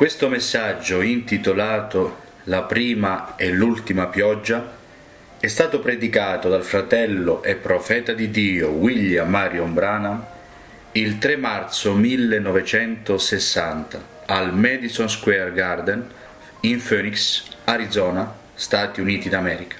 Questo messaggio, intitolato La prima e l'ultima pioggia, è stato predicato dal fratello e profeta di Dio William Marion Branham il 3 marzo 1960 al Madison Square Garden in Phoenix, Arizona, Stati Uniti d'America.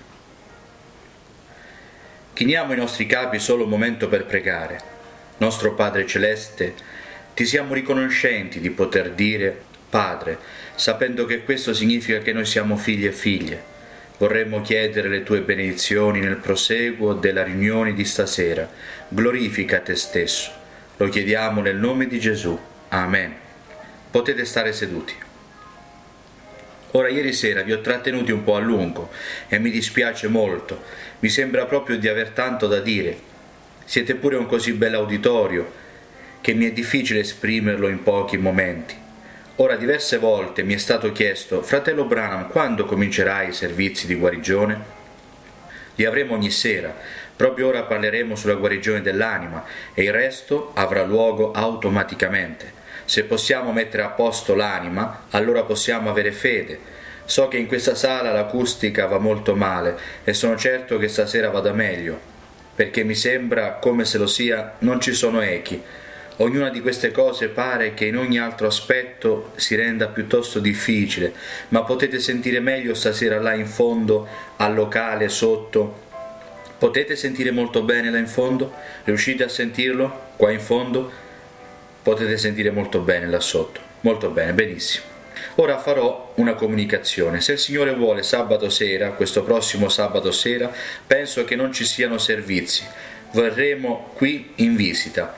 Chiniamo i nostri capi solo un momento per pregare. Nostro Padre Celeste, ti siamo riconoscenti di poter dire Padre, sapendo che questo significa che noi siamo figli e figlie. Vorremmo chiedere le tue benedizioni nel proseguo della riunione di stasera. Glorifica te stesso. Lo chiediamo nel nome di Gesù. Amen. Potete stare seduti. Ora, ieri sera vi ho trattenuti un po' a lungo e mi dispiace molto. Mi sembra proprio di aver tanto da dire. Siete pure un così bell'auditorio che mi è difficile esprimerlo in pochi momenti. Ora, diverse volte mi è stato chiesto: fratello Branham, quando comincerai i servizi di guarigione? Li avremo ogni sera. Proprio ora parleremo sulla guarigione dell'anima e il resto avrà luogo automaticamente. Se possiamo mettere a posto l'anima, allora possiamo avere fede. So che in questa sala l'acustica va molto male e sono certo che stasera vada meglio, perché mi sembra, come se lo sia, non ci sono echi. Ognuna di queste cose pare che in ogni altro aspetto si renda piuttosto difficile, ma potete sentire meglio stasera là in fondo, al locale sotto. Potete sentire molto bene là in fondo? Riuscite a sentirlo? Qua in fondo? Potete sentire molto bene là sotto. Molto bene, benissimo. Ora farò una comunicazione. Se il Signore vuole, sabato sera, questo prossimo sabato sera, penso che non ci siano servizi. Verremo qui in visita.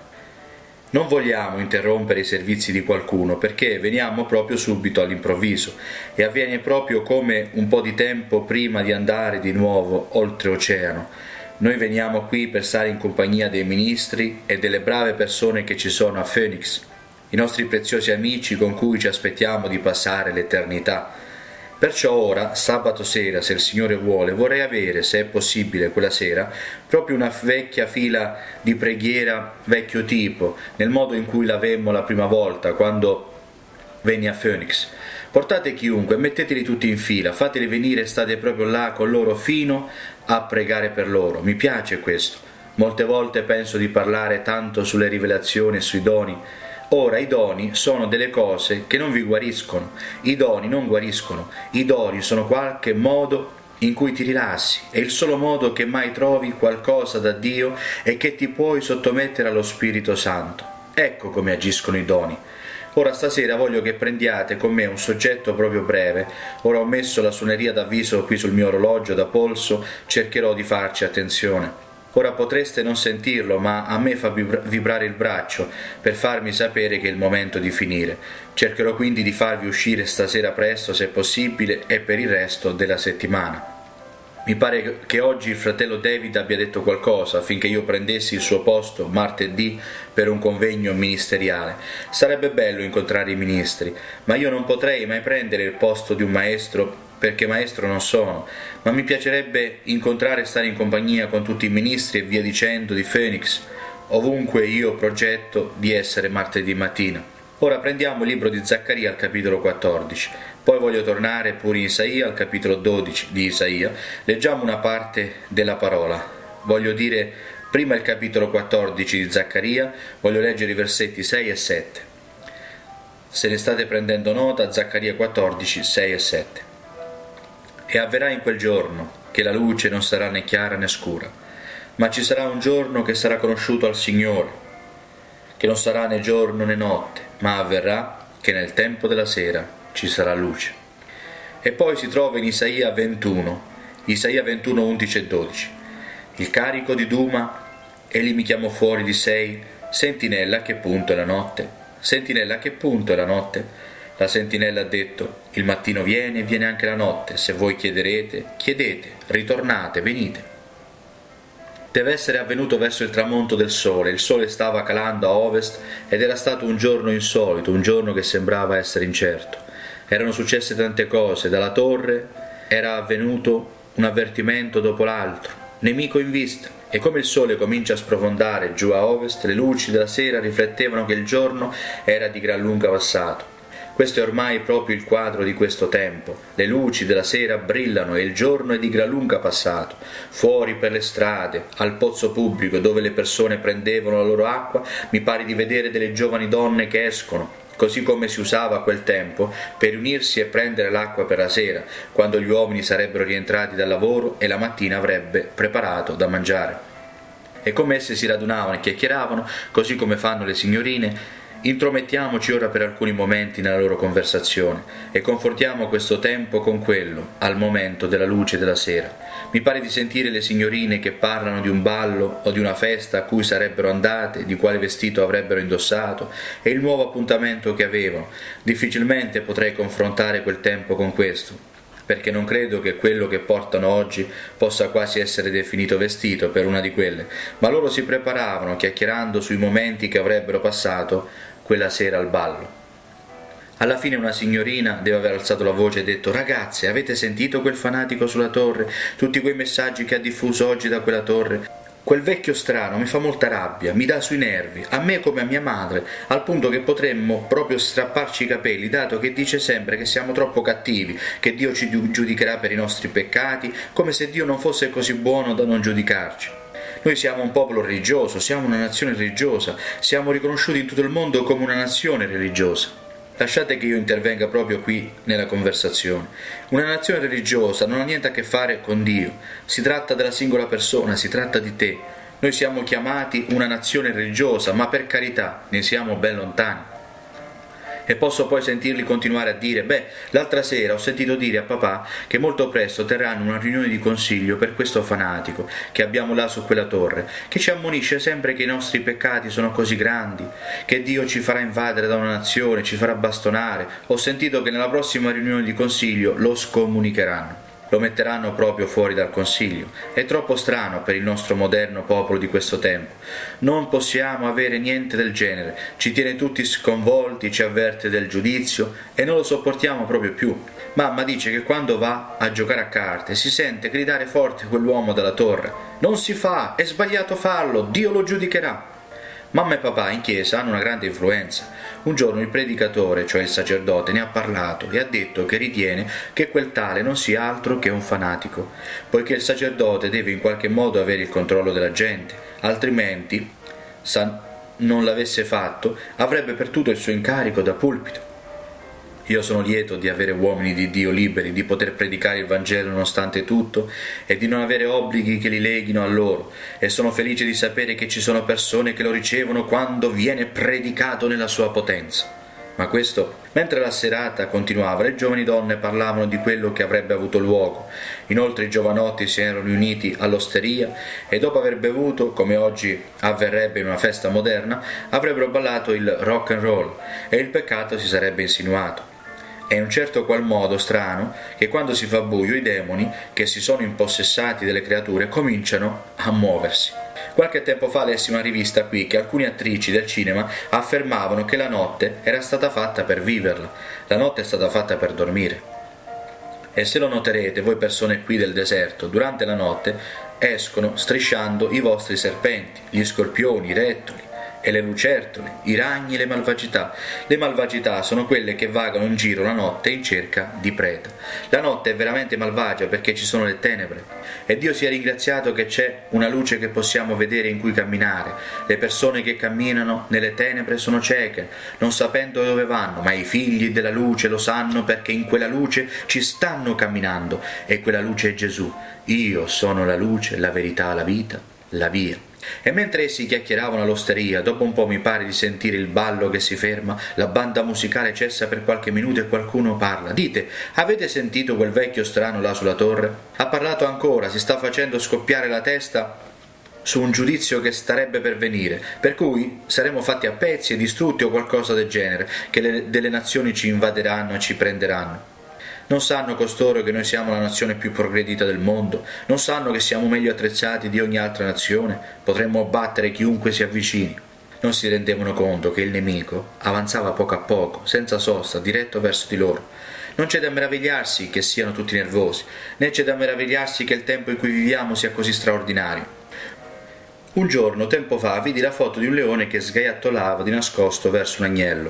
Non vogliamo interrompere i servizi di qualcuno, perché veniamo proprio subito all'improvviso e avviene proprio come un po' di tempo prima di andare di nuovo oltreoceano. Noi veniamo qui per stare in compagnia dei ministri e delle brave persone che ci sono a Phoenix, i nostri preziosi amici con cui ci aspettiamo di passare l'eternità. Perciò ora, sabato sera, se il Signore vuole, vorrei avere, se è possibile quella sera, proprio una vecchia fila di preghiera vecchio tipo, nel modo in cui l'avemmo la prima volta, quando venni a Phoenix. Portate chiunque, metteteli tutti in fila, fateli venire e state proprio là con loro fino a pregare per loro. Mi piace questo. Molte volte penso di parlare tanto sulle rivelazioni e sui doni. Ora, i doni sono delle cose che non vi guariscono. I doni non guariscono. I doni sono qualche modo in cui ti rilassi. È il solo modo che mai trovi qualcosa da Dio e che ti puoi sottomettere allo Spirito Santo. Ecco come agiscono i doni. Ora stasera voglio che prendiate con me un soggetto proprio breve. Ora ho messo la suoneria d'avviso qui sul mio orologio da polso, cercherò di farci attenzione. Ora potreste non sentirlo, ma a me fa vibrare il braccio per farmi sapere che è il momento di finire. Cercherò quindi di farvi uscire stasera presto, se possibile, e per il resto della settimana. Mi pare che oggi il fratello David abbia detto qualcosa affinché io prendessi il suo posto martedì per un convegno ministeriale. Sarebbe bello incontrare i ministri, ma io non potrei mai prendere il posto di un maestro, perché maestro non sono, ma mi piacerebbe incontrare e stare in compagnia con tutti i ministri e via dicendo di Phoenix, ovunque io progetto di essere martedì mattina. Ora prendiamo il libro di Zaccaria al capitolo 14, poi voglio tornare pure in Isaia al capitolo 12 di Isaia. Leggiamo una parte della parola. Voglio dire prima il capitolo 14 di Zaccaria, voglio leggere i versetti 6 e 7. Se ne state prendendo nota, Zaccaria 14, 6 e 7. E avverrà in quel giorno che la luce non sarà né chiara né scura, ma ci sarà un giorno che sarà conosciuto al Signore, che non sarà né giorno né notte, ma avverrà che nel tempo della sera ci sarà luce. E poi si trova in Isaia 21, 11 e 12. Il carico di Duma, egli mi chiamò fuori di sei, sentinella, a che punto è la notte? Sentinella, a che punto è la notte? La sentinella ha detto: il mattino viene e viene anche la notte, se voi chiederete, chiedete, ritornate, venite. Deve essere avvenuto verso il tramonto del sole. Il sole stava calando a ovest ed era stato un giorno insolito, un giorno che sembrava essere incerto. Erano successe tante cose. Dalla torre era avvenuto un avvertimento dopo l'altro, nemico in vista, e come il sole comincia a sprofondare giù a ovest, le luci della sera riflettevano che il giorno era di gran lunga passato. Questo è ormai proprio il quadro di questo tempo. Le luci della sera brillano e il giorno è di gran lunga passato. Fuori per le strade, al pozzo pubblico dove le persone prendevano la loro acqua, mi pare di vedere delle giovani donne che escono, così come si usava a quel tempo, per riunirsi e prendere l'acqua per la sera, quando gli uomini sarebbero rientrati dal lavoro e la mattina avrebbe preparato da mangiare. E come esse si radunavano e chiacchieravano, così come fanno le signorine, intromettiamoci ora per alcuni momenti nella loro conversazione e confortiamo questo tempo con quello, al momento della luce della sera. Mi pare di sentire le signorine che parlano di un ballo o di una festa a cui sarebbero andate, di quale vestito avrebbero indossato e il nuovo appuntamento che avevano. Difficilmente potrei confrontare quel tempo con questo, perché non credo che quello che portano oggi possa quasi essere definito vestito per una di quelle, ma loro si preparavano chiacchierando sui momenti che avrebbero passato quella sera al ballo. Alla fine una signorina deve aver alzato la voce e detto: «Ragazze, avete sentito quel fanatico sulla torre? Tutti quei messaggi che ha diffuso oggi da quella torre? Quel vecchio strano mi fa molta rabbia, mi dà sui nervi, a me come a mia madre, al punto che potremmo proprio strapparci i capelli, dato che dice sempre che siamo troppo cattivi, che Dio ci giudicherà per i nostri peccati, come se Dio non fosse così buono da non giudicarci. Noi siamo un popolo religioso, siamo una nazione religiosa, siamo riconosciuti in tutto il mondo come una nazione religiosa». Lasciate che io intervenga proprio qui nella conversazione. Una nazione religiosa non ha niente a che fare con Dio, si tratta della singola persona, si tratta di te. Noi siamo chiamati una nazione religiosa, ma per carità ne siamo ben lontani. E posso poi sentirli continuare a dire: «Beh, l'altra sera ho sentito dire a papà che molto presto terranno una riunione di consiglio per questo fanatico che abbiamo là su quella torre, che ci ammonisce sempre che i nostri peccati sono così grandi, che Dio ci farà invadere da una nazione, ci farà bastonare. Ho sentito che nella prossima riunione di consiglio lo scomunicheranno». Lo metteranno proprio fuori dal consiglio. È troppo strano per il nostro moderno popolo di questo tempo. Non possiamo avere niente del genere. Ci tiene tutti sconvolti, ci avverte del giudizio e non lo sopportiamo proprio più. Mamma dice che quando va a giocare a carte si sente gridare forte quell'uomo dalla torre: «Non si fa, è sbagliato farlo, Dio lo giudicherà». Mamma e papà in chiesa hanno una grande influenza. Un giorno il predicatore, cioè il sacerdote, ne ha parlato e ha detto che ritiene che quel tale non sia altro che un fanatico, poiché il sacerdote deve in qualche modo avere il controllo della gente, altrimenti, se non l'avesse fatto, avrebbe perduto il suo incarico da pulpito. Io sono lieto di avere uomini di Dio liberi, di poter predicare il Vangelo nonostante tutto e di non avere obblighi che li leghino a loro, e sono felice di sapere che ci sono persone che lo ricevono quando viene predicato nella sua potenza. Ma questo, mentre la serata continuava, le giovani donne parlavano di quello che avrebbe avuto luogo. Inoltre i giovanotti si erano riuniti all'osteria e dopo aver bevuto, come oggi avverrebbe in una festa moderna, avrebbero ballato il rock and roll e il peccato si sarebbe insinuato. È in un certo qual modo strano che quando si fa buio i demoni, che si sono impossessati delle creature, cominciano a muoversi. Qualche tempo fa lessi una rivista qui che alcune attrici del cinema affermavano che la notte era stata fatta per viverla, la notte è stata fatta per dormire. E se lo noterete, voi persone qui del deserto, durante la notte escono strisciando i vostri serpenti, gli scorpioni, i rettili, e le lucertole, i ragni e le malvagità. Le malvagità sono quelle che vagano in giro la notte in cerca di preda. La notte è veramente malvagia perché ci sono le tenebre. E Dio sia ringraziato che c'è una luce che possiamo vedere in cui camminare. Le persone che camminano nelle tenebre sono cieche, non sapendo dove vanno, ma i figli della luce lo sanno perché in quella luce ci stanno camminando. E quella luce è Gesù. Io sono la luce, la verità, la vita, la via. E mentre essi chiacchieravano all'osteria, dopo un po' mi pare di sentire il ballo che si ferma, la banda musicale cessa per qualche minuto e qualcuno parla. «Dite, avete sentito quel vecchio strano là sulla torre? Ha parlato ancora, si sta facendo scoppiare la testa su un giudizio che starebbe per venire, per cui saremo fatti a pezzi e distrutti o qualcosa del genere, che delle nazioni ci invaderanno e ci prenderanno». Non sanno costoro che noi siamo la nazione più progredita del mondo? Non sanno che siamo meglio attrezzati di ogni altra nazione? Potremmo battere chiunque si avvicini. Non si rendevano conto che il nemico avanzava poco a poco, senza sosta, diretto verso di loro. Non c'è da meravigliarsi che siano tutti nervosi, né c'è da meravigliarsi che il tempo in cui viviamo sia così straordinario. Un giorno, tempo fa, vidi la foto di un leone che sgaiattolava di nascosto verso un agnello.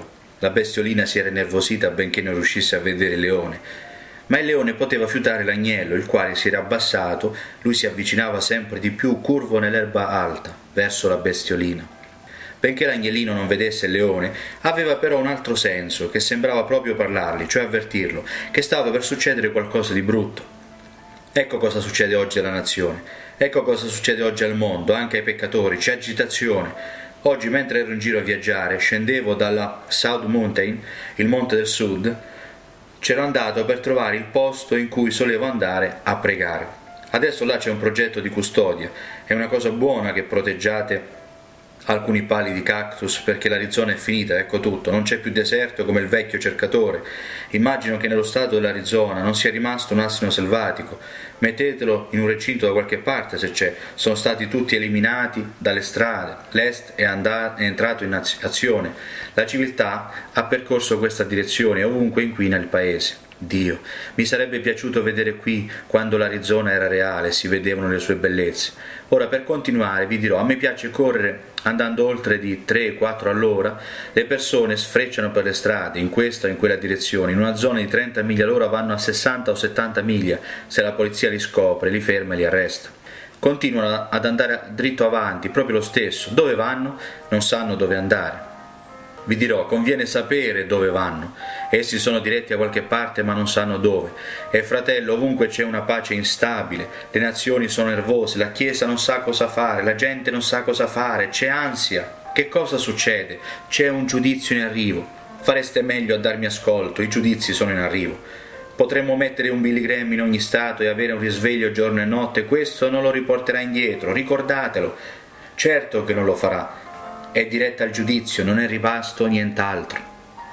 La bestiolina si era innervosita benché non riuscisse a vedere il leone, ma il leone poteva fiutare l'agnello, il quale si era abbassato. Lui si avvicinava sempre di più, curvo nell'erba alta, verso la bestiolina. Benché l'agnellino non vedesse il leone, aveva però un altro senso, che sembrava proprio parlargli, cioè avvertirlo, che stava per succedere qualcosa di brutto. Ecco cosa succede oggi alla nazione, ecco cosa succede oggi al mondo, anche ai peccatori, c'è agitazione. Oggi, mentre ero in giro a viaggiare, scendevo dalla South Mountain, il monte del sud, c'ero andato per trovare il posto in cui solevo andare a pregare. Adesso là c'è un progetto di custodia, è una cosa buona che proteggiate alcuni pali di cactus, perché l'Arizona è finita, ecco tutto, non c'è più deserto come il vecchio cercatore. Immagino che nello stato dell'Arizona non sia rimasto un asino selvatico. Mettetelo in un recinto da qualche parte se c'è. Sono stati tutti eliminati dalle strade, l'Est è entrato in azione, la civiltà ha percorso questa direzione e ovunque inquina il paese. Dio, mi sarebbe piaciuto vedere qui quando l'Arizona era reale e si vedevano le sue bellezze. Ora, per continuare, vi dirò, a me piace correre andando oltre di 3-4 all'ora. Le persone sfrecciano per le strade, in questa o in quella direzione. In una zona di 30 miglia all'ora vanno a 60 o 70 miglia. Se la polizia li scopre, li ferma e li arresta. Continuano ad andare dritto avanti, proprio lo stesso. Dove vanno? Non sanno dove andare. Vi dirò, conviene sapere dove vanno. Essi sono diretti a qualche parte ma non sanno dove. E fratello, ovunque c'è una pace instabile, le nazioni sono nervose, la Chiesa non sa cosa fare, la gente non sa cosa fare, c'è ansia. Che cosa succede? C'è un giudizio in arrivo. Fareste meglio a darmi ascolto, i giudizi sono in arrivo. Potremmo mettere un Billy Graham in ogni stato e avere un risveglio giorno e notte, questo non lo riporterà indietro, ricordatelo. Certo che non lo farà. È diretta al giudizio, non è ribasto nient'altro.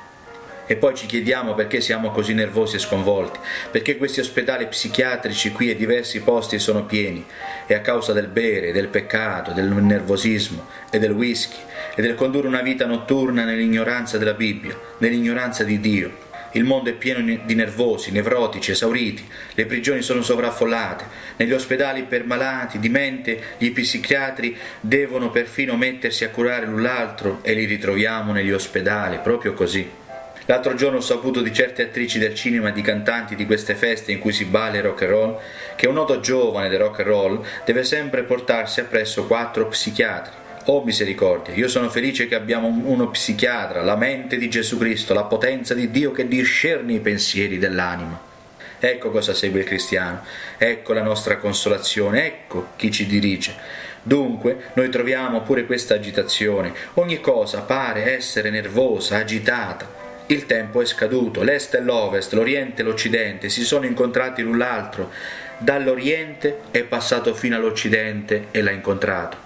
E poi ci chiediamo perché siamo così nervosi e sconvolti, perché questi ospedali psichiatrici qui e diversi posti sono pieni. È a causa del bere, del peccato, del nervosismo e del whisky e del condurre una vita notturna nell'ignoranza della Bibbia, nell'ignoranza di Dio. Il mondo è pieno di nervosi, nevrotici, esauriti, le prigioni sono sovraffollate, negli ospedali per malati di mente gli psichiatri devono perfino mettersi a curare l'un l'altro e li ritroviamo negli ospedali, proprio così. L'altro giorno ho saputo di certe attrici del cinema e di cantanti di queste feste in cui si balla il rock and roll, che un noto giovane del rock and roll deve sempre portarsi appresso 4 psichiatri. Oh misericordia, io sono felice che abbiamo uno psichiatra, la mente di Gesù Cristo, la potenza di Dio che discerne i pensieri dell'anima. Ecco cosa segue il cristiano, ecco la nostra consolazione, ecco chi ci dirige. Dunque, noi troviamo pure questa agitazione, ogni cosa pare essere nervosa, agitata. Il tempo è scaduto, l'est e l'ovest, l'oriente e l'occidente si sono incontrati l'un l'altro, dall'oriente è passato fino all'occidente e l'ha incontrato.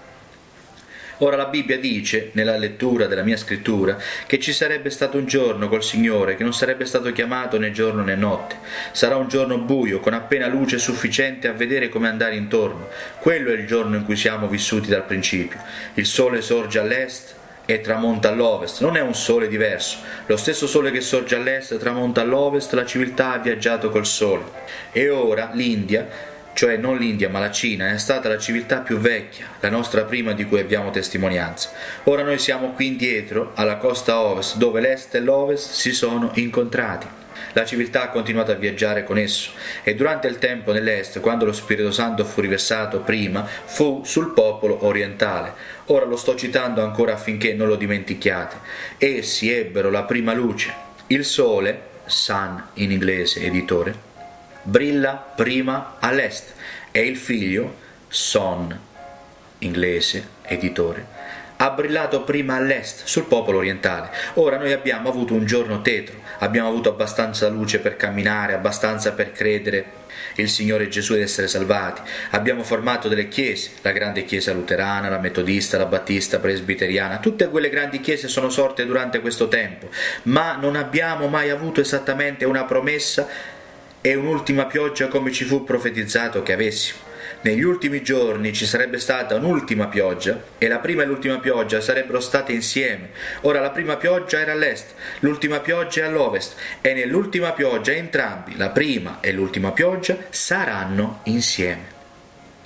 Ora la Bibbia dice, nella lettura della mia scrittura, che ci sarebbe stato un giorno col Signore che non sarebbe stato chiamato né giorno né notte. Sarà un giorno buio, con appena luce sufficiente a vedere come andare intorno. Quello è il giorno in cui siamo vissuti dal principio. Il sole sorge all'est e tramonta all'ovest. Non è un sole diverso. Lo stesso sole che sorge all'est tramonta all'ovest, la civiltà ha viaggiato col sole. E ora l'India, cioè non l'India ma la Cina, è stata la civiltà più vecchia, la nostra prima di cui abbiamo testimonianza. Ora noi siamo qui indietro, alla costa ovest, dove l'est e l'ovest si sono incontrati. La civiltà ha continuato a viaggiare con esso, e durante il tempo nell'est, quando lo Spirito Santo fu riversato prima, fu sul popolo orientale. Ora lo sto citando ancora affinché non lo dimentichiate. Essi ebbero la prima luce. Il sole, sun in inglese, editore, brilla prima all'est e il figlio, son, inglese, editore, ha brillato prima all'est, sul popolo orientale. Ora noi abbiamo avuto un giorno tetro, abbiamo avuto abbastanza luce per camminare, abbastanza per credere il Signore Gesù ed essere salvati. Abbiamo formato delle chiese, la grande chiesa luterana, la metodista, la battista, presbiteriana, tutte quelle grandi chiese sono sorte durante questo tempo, ma non abbiamo mai avuto esattamente una promessa e un'ultima pioggia come ci fu profetizzato che avessimo. Negli ultimi giorni ci sarebbe stata un'ultima pioggia e la prima e l'ultima pioggia sarebbero state insieme. Ora la prima pioggia era all'est, l'ultima pioggia è all'ovest e nell'ultima pioggia entrambi, la prima e l'ultima pioggia, saranno insieme.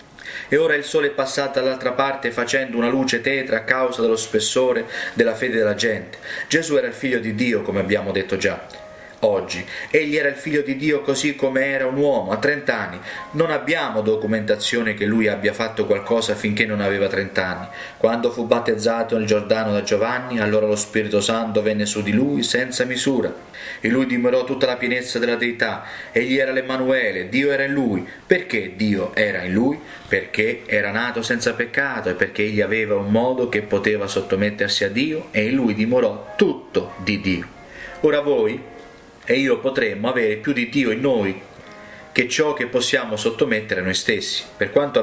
e ora il sole è passato dall'altra parte facendo una luce tetra a causa dello spessore della fede della gente. Gesù era il figlio di Dio, come abbiamo detto già. Oggi egli era il figlio di Dio così come era un uomo a 30 anni. Non abbiamo documentazione che lui abbia fatto qualcosa finché non aveva 30 anni. Quando fu battezzato nel Giordano da Giovanni, allora lo Spirito Santo venne su di lui senza misura. In lui dimorò tutta la pienezza della deità. Egli era l'Emanuele, Dio era in lui. Perché Dio era in lui? Perché era nato senza peccato e perché egli aveva un modo che poteva sottomettersi a Dio e in lui dimorò tutto di Dio. Ora voi e io potremmo avere più di Dio in noi che ciò che possiamo sottomettere a noi stessi. Per quanto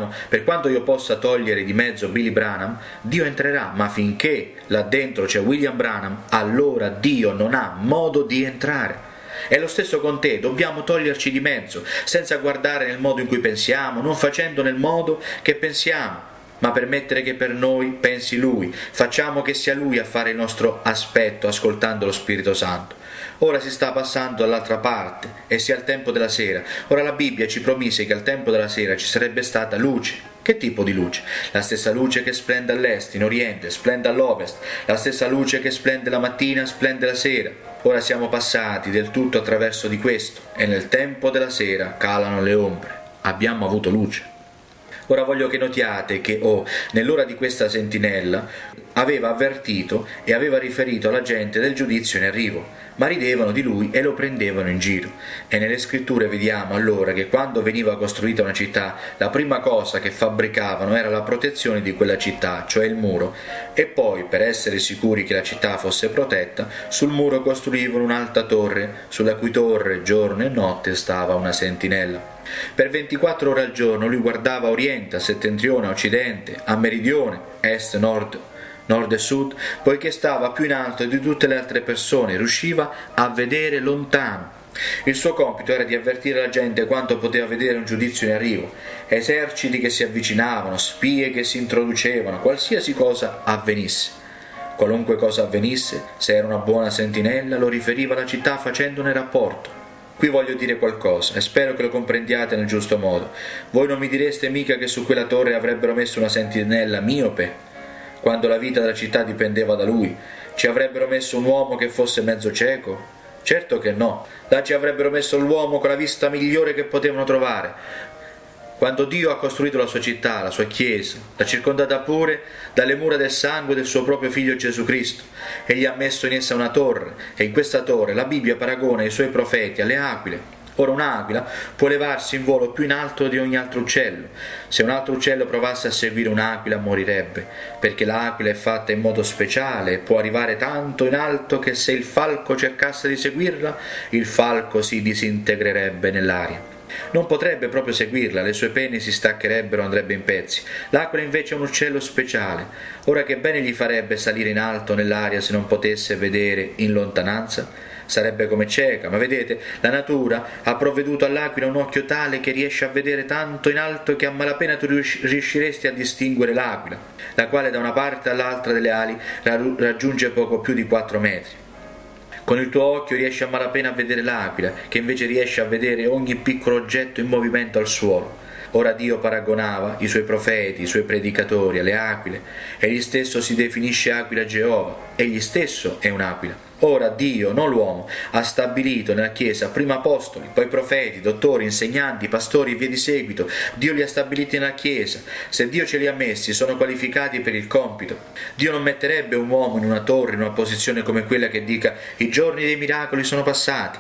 io possa togliere di mezzo Billy Branham, Dio entrerà, ma finché là dentro c'è William Branham, allora Dio non ha modo di entrare. È lo stesso con te, dobbiamo toglierci di mezzo, senza guardare nel modo in cui pensiamo, non facendo nel modo che pensiamo, ma permettere che per noi pensi Lui. Facciamo che sia Lui a fare il nostro aspetto, ascoltando lo Spirito Santo. Ora si sta passando dall'altra parte e sia al tempo della sera. Ora la Bibbia ci promise che al tempo della sera ci sarebbe stata luce. Che tipo di luce? La stessa luce che splende all'est, in oriente, splende all'ovest. La stessa luce che splende la mattina, splende la sera. Ora siamo passati del tutto attraverso di questo e nel tempo della sera calano le ombre. Abbiamo avuto luce. Ora voglio che notiate che nell'ora di questa sentinella aveva avvertito e aveva riferito alla gente del giudizio in arrivo, ma ridevano di lui e lo prendevano in giro. E nelle scritture vediamo allora che quando veniva costruita una città, la prima cosa che fabbricavano era la protezione di quella città, cioè il muro, e poi, per essere sicuri che la città fosse protetta, sul muro costruivano un'alta torre, sulla cui torre giorno e notte stava una sentinella. Per 24 ore al giorno lui guardava a oriente, a settentrione, a occidente, a meridione, est, nord e sud, poiché stava più in alto di tutte le altre persone, riusciva a vedere lontano. Il suo compito era di avvertire la gente quanto poteva vedere un giudizio in arrivo, eserciti che si avvicinavano, spie che si introducevano, qualsiasi cosa avvenisse. Qualunque cosa avvenisse, se era una buona sentinella, lo riferiva alla città facendone rapporto. Qui voglio dire qualcosa e spero che lo comprendiate nel giusto modo. Voi non mi direste mica che su quella torre avrebbero messo una sentinella miope, quando la vita della città dipendeva da lui. Ci avrebbero messo un uomo che fosse mezzo cieco? Certo che no. Là ci avrebbero messo l'uomo con la vista migliore che potevano trovare. Quando Dio ha costruito la sua città, la sua chiesa, l'ha circondata pure dalle mura del sangue del suo proprio figlio Gesù Cristo, egli ha messo in essa una torre, e in questa torre la Bibbia paragona i suoi profeti alle aquile. Ora un'aquila può levarsi in volo più in alto di ogni altro uccello. Se un altro uccello provasse a seguire un'aquila morirebbe, perché l'aquila è fatta in modo speciale e può arrivare tanto in alto che se il falco cercasse di seguirla, il falco si disintegrerebbe nell'aria. Non potrebbe proprio seguirla, le sue penne si staccherebbero, andrebbe in pezzi. L'aquila invece è un uccello speciale. Ora che bene gli farebbe salire in alto nell'aria se non potesse vedere in lontananza? Sarebbe come cieca, ma vedete, la natura ha provveduto all'aquila un occhio tale che riesce a vedere tanto in alto che a malapena tu riusciresti a distinguere l'aquila, la quale da una parte all'altra delle ali raggiunge poco più di 4 metri. Con il tuo occhio riesci a malapena a vedere l'aquila, che invece riesce a vedere ogni piccolo oggetto in movimento al suolo. Ora Dio paragonava i suoi profeti, i suoi predicatori alle aquile. Egli stesso si definisce aquila Geova. Egli stesso è un'aquila. Ora Dio, non l'uomo, ha stabilito nella Chiesa prima apostoli, poi profeti, dottori, insegnanti, pastori e via di seguito. Dio li ha stabiliti nella Chiesa. Se Dio ce li ha messi, sono qualificati per il compito. Dio non metterebbe un uomo in una torre, in una posizione come quella che dica «I giorni dei miracoli sono passati».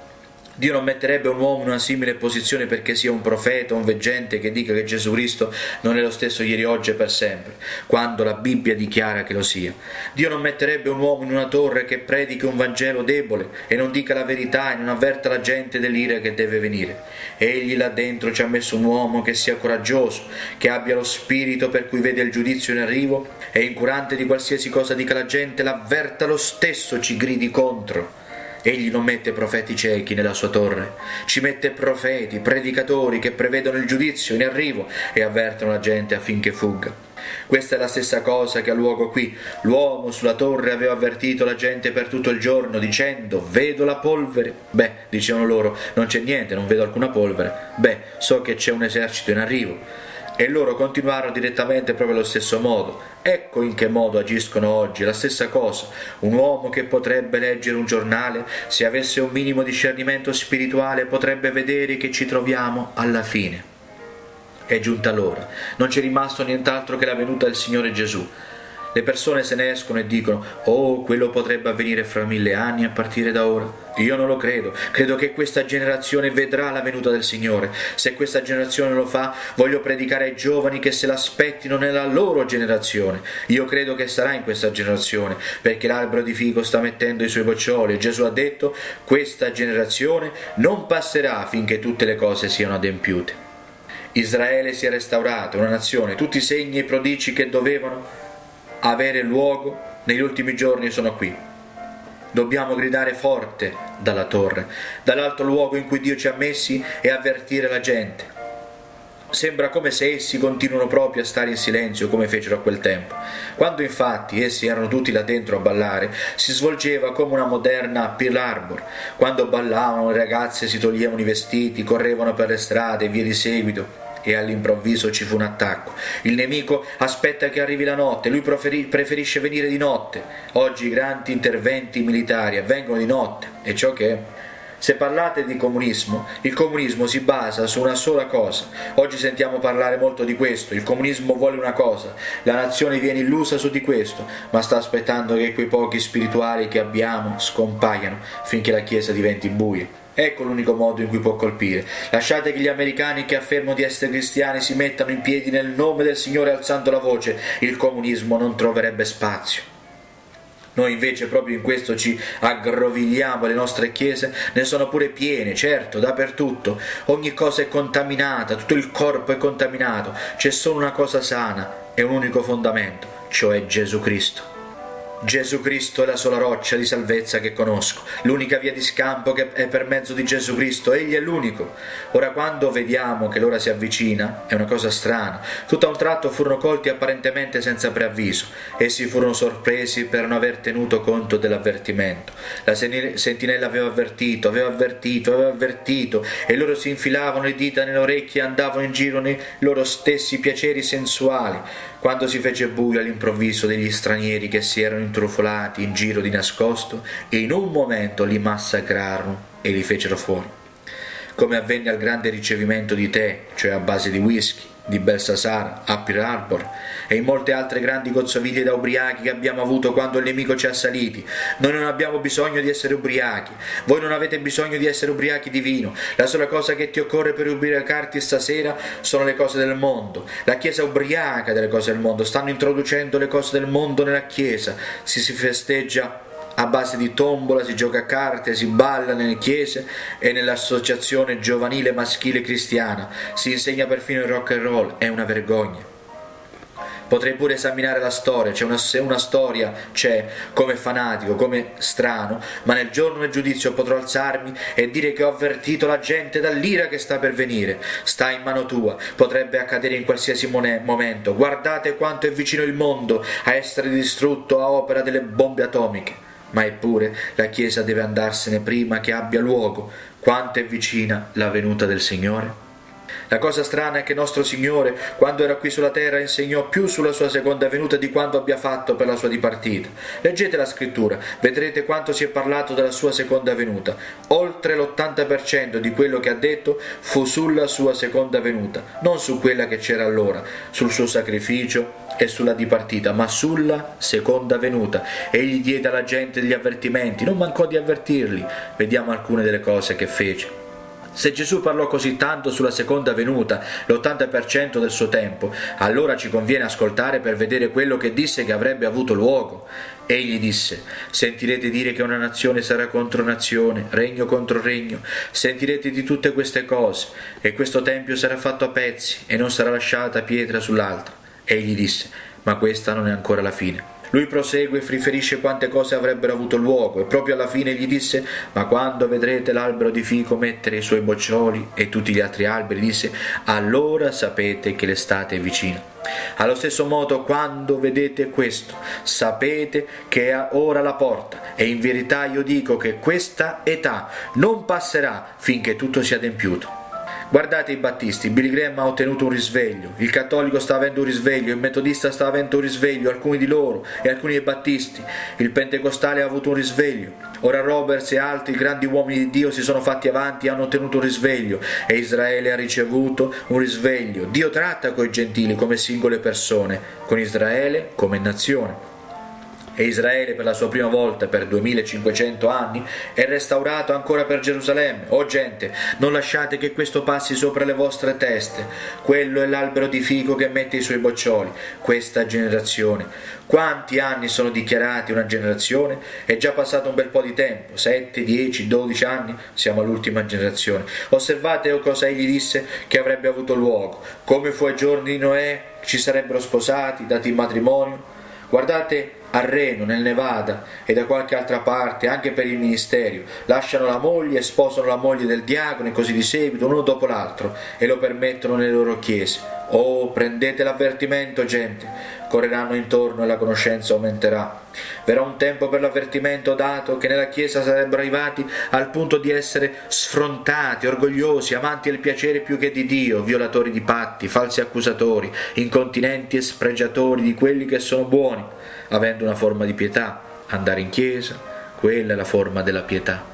Dio non metterebbe un uomo in una simile posizione perché sia un profeta, un veggente che dica che Gesù Cristo non è lo stesso ieri, oggi e per sempre, quando la Bibbia dichiara che lo sia. Dio non metterebbe un uomo in una torre che predichi un Vangelo debole e non dica la verità e non avverta la gente dell'ira che deve venire. Egli là dentro ci ha messo un uomo che sia coraggioso, che abbia lo spirito per cui vede il giudizio in arrivo e incurante di qualsiasi cosa dica la gente, l'avverta lo stesso, ci gridi contro. Egli non mette profeti ciechi nella sua torre, ci mette profeti, predicatori che prevedono il giudizio in arrivo e avvertono la gente affinché fugga. Questa è la stessa cosa che ha luogo qui. L'uomo sulla torre aveva avvertito la gente per tutto il giorno dicendo «Vedo la polvere». Beh, dicevano loro, non c'è niente, non vedo alcuna polvere. Beh, so che c'è un esercito in arrivo. E loro continuarono direttamente proprio allo stesso modo. Ecco in che modo agiscono oggi, la stessa cosa. Un uomo che potrebbe leggere un giornale, se avesse un minimo discernimento spirituale, potrebbe vedere che ci troviamo alla fine. È giunta l'ora, non c'è rimasto nient'altro che la venuta del Signore Gesù. Le persone se ne escono e dicono: «Oh, quello potrebbe avvenire fra 1000 anni a partire da ora». Io non lo credo. Credo che questa generazione vedrà la venuta del Signore. Se questa generazione lo fa, voglio predicare ai giovani che se l'aspettino nella loro generazione. Io credo che sarà in questa generazione, perché l'albero di fico sta mettendo i suoi boccioli e Gesù ha detto: «Questa generazione non passerà finché tutte le cose siano adempiute». Israele si è restaurata, una nazione. Tutti i segni e i prodigi che dovevano avere luogo negli ultimi giorni sono qui. Dobbiamo gridare forte dalla torre, dall'alto luogo in cui Dio ci ha messi, e avvertire la gente. Sembra come se essi continuano proprio a stare in silenzio come fecero a quel tempo. Quando infatti essi erano tutti là dentro a ballare, si svolgeva come una moderna Pearl Harbor. Quando ballavano, le ragazze si toglievano i vestiti, correvano per le strade e via di seguito. E all'improvviso ci fu un attacco. Il nemico aspetta che arrivi la notte, lui preferisce venire di notte. Oggi i grandi interventi militari avvengono di notte, e ciò che è. Se parlate di comunismo, il comunismo si basa su una sola cosa. Oggi sentiamo parlare molto di questo. Il comunismo vuole una cosa, la nazione viene illusa su di questo, ma sta aspettando che quei pochi spirituali che abbiamo scompaiano finché la Chiesa diventi buia. Ecco l'unico modo in cui può colpire. Lasciate che gli americani che affermano di essere cristiani si mettano in piedi nel nome del Signore alzando la voce. Il comunismo non troverebbe spazio. Noi invece proprio in questo ci aggrovigliamo, le nostre chiese ne sono pure piene, certo, dappertutto. Ogni cosa è contaminata, tutto il corpo è contaminato. C'è solo una cosa sana e un unico fondamento, cioè Gesù Cristo. Gesù Cristo è la sola roccia di salvezza che conosco, l'unica via di scampo che è per mezzo di Gesù Cristo, Egli è l'unico. Ora quando vediamo che l'ora si avvicina, è una cosa strana, tutto a un tratto furono colti apparentemente senza preavviso, essi furono sorpresi per non aver tenuto conto dell'avvertimento. La sentinella aveva avvertito, e loro si infilavano le dita nelle orecchie e andavano in giro nei loro stessi piaceri sensuali. Quando si fece buio all'improvviso degli stranieri che si erano intrufolati in giro di nascosto e in un momento li massacrarono e li fecero fuori. Come avvenne al grande ricevimento di tè, cioè a base di whisky, di Belsasar, a Pearl Harbor e in molte altre grandi gozzoviglie da ubriachi che abbiamo avuto quando il nemico ci ha assaliti. Noi non abbiamo bisogno di essere ubriachi, voi non avete bisogno di essere ubriachi di vino. La sola cosa che ti occorre per ubriacarti stasera sono le cose del mondo. La Chiesa è ubriaca delle cose del mondo, stanno introducendo le cose del mondo nella Chiesa, si festeggia a base di tombola, si gioca a carte, si balla nelle chiese e nell'associazione giovanile maschile cristiana, si insegna perfino il rock and roll. È una vergogna. Potrei pure esaminare la storia, se una storia c'è, come fanatico, come strano, ma nel giorno del giudizio potrò alzarmi e dire che ho avvertito la gente dall'ira che sta per venire. Sta in mano tua, potrebbe accadere in qualsiasi momento. Guardate quanto è vicino il mondo a essere distrutto a opera delle bombe atomiche. Ma eppure la Chiesa deve andarsene prima che abbia luogo. Quanto è vicina la venuta del Signore? La cosa strana è che nostro Signore, quando era qui sulla terra, insegnò più sulla sua seconda venuta di quanto abbia fatto per la sua dipartita. Leggete la scrittura, vedrete quanto si è parlato della sua seconda venuta. Oltre l'80% di quello che ha detto fu sulla sua seconda venuta, non su quella che c'era allora, sul suo sacrificio e sulla dipartita, ma sulla seconda venuta. Egli diede alla gente degli avvertimenti, non mancò di avvertirli. Vediamo alcune delle cose che fece. Se Gesù parlò così tanto sulla seconda venuta, l'80% del suo tempo, allora ci conviene ascoltare per vedere quello che disse che avrebbe avuto luogo. Egli disse: sentirete dire che una nazione sarà contro nazione, regno contro regno, sentirete di tutte queste cose, e questo tempio sarà fatto a pezzi e non sarà lasciata pietra sull'altra. Egli disse: ma questa non è ancora la fine. Lui prosegue e riferisce quante cose avrebbero avuto luogo, e proprio alla fine gli disse: ma quando vedrete l'albero di fico mettere i suoi boccioli e tutti gli altri alberi, disse, allora sapete che l'estate è vicina. Allo stesso modo, quando vedete questo, sapete che è ora la porta, e in verità io dico che questa età non passerà finché tutto sia adempiuto. Guardate i battisti, Billy Graham ha ottenuto un risveglio, il cattolico sta avendo un risveglio, il metodista sta avendo un risveglio, alcuni di loro e alcuni dei battisti, il pentecostale ha avuto un risveglio. Ora Roberts e altri grandi uomini di Dio si sono fatti avanti e hanno ottenuto un risveglio e Israele ha ricevuto un risveglio. Dio tratta coi gentili come singole persone, con Israele come nazione. E Israele per la sua prima volta per 2500 anni è restaurato ancora per Gerusalemme. Oh gente, non lasciate che questo passi sopra le vostre teste. Quello è l'albero di fico che mette i suoi boccioli. Questa generazione. Quanti anni sono dichiarati una generazione? È già passato un bel po' di tempo, 7, 10, 12 anni, siamo all'ultima generazione. Osservate cosa egli disse che avrebbe avuto luogo, come fu ai giorni di Noè, ci sarebbero sposati, dati in matrimonio. Guardate a Reno, nel Nevada e da qualche altra parte, anche per il ministero, lasciano la moglie e sposano la moglie del diacono e così di seguito, uno dopo l'altro, e lo permettono nelle loro chiese. Oh, prendete l'avvertimento, gente, correranno intorno e la conoscenza aumenterà. Verrà un tempo per l'avvertimento dato che nella Chiesa sarebbero arrivati al punto di essere sfrontati, orgogliosi, amanti del piacere più che di Dio, violatori di patti, falsi accusatori, incontinenti e spregiatori di quelli che sono buoni, avendo una forma di pietà, andare in chiesa, quella è la forma della pietà.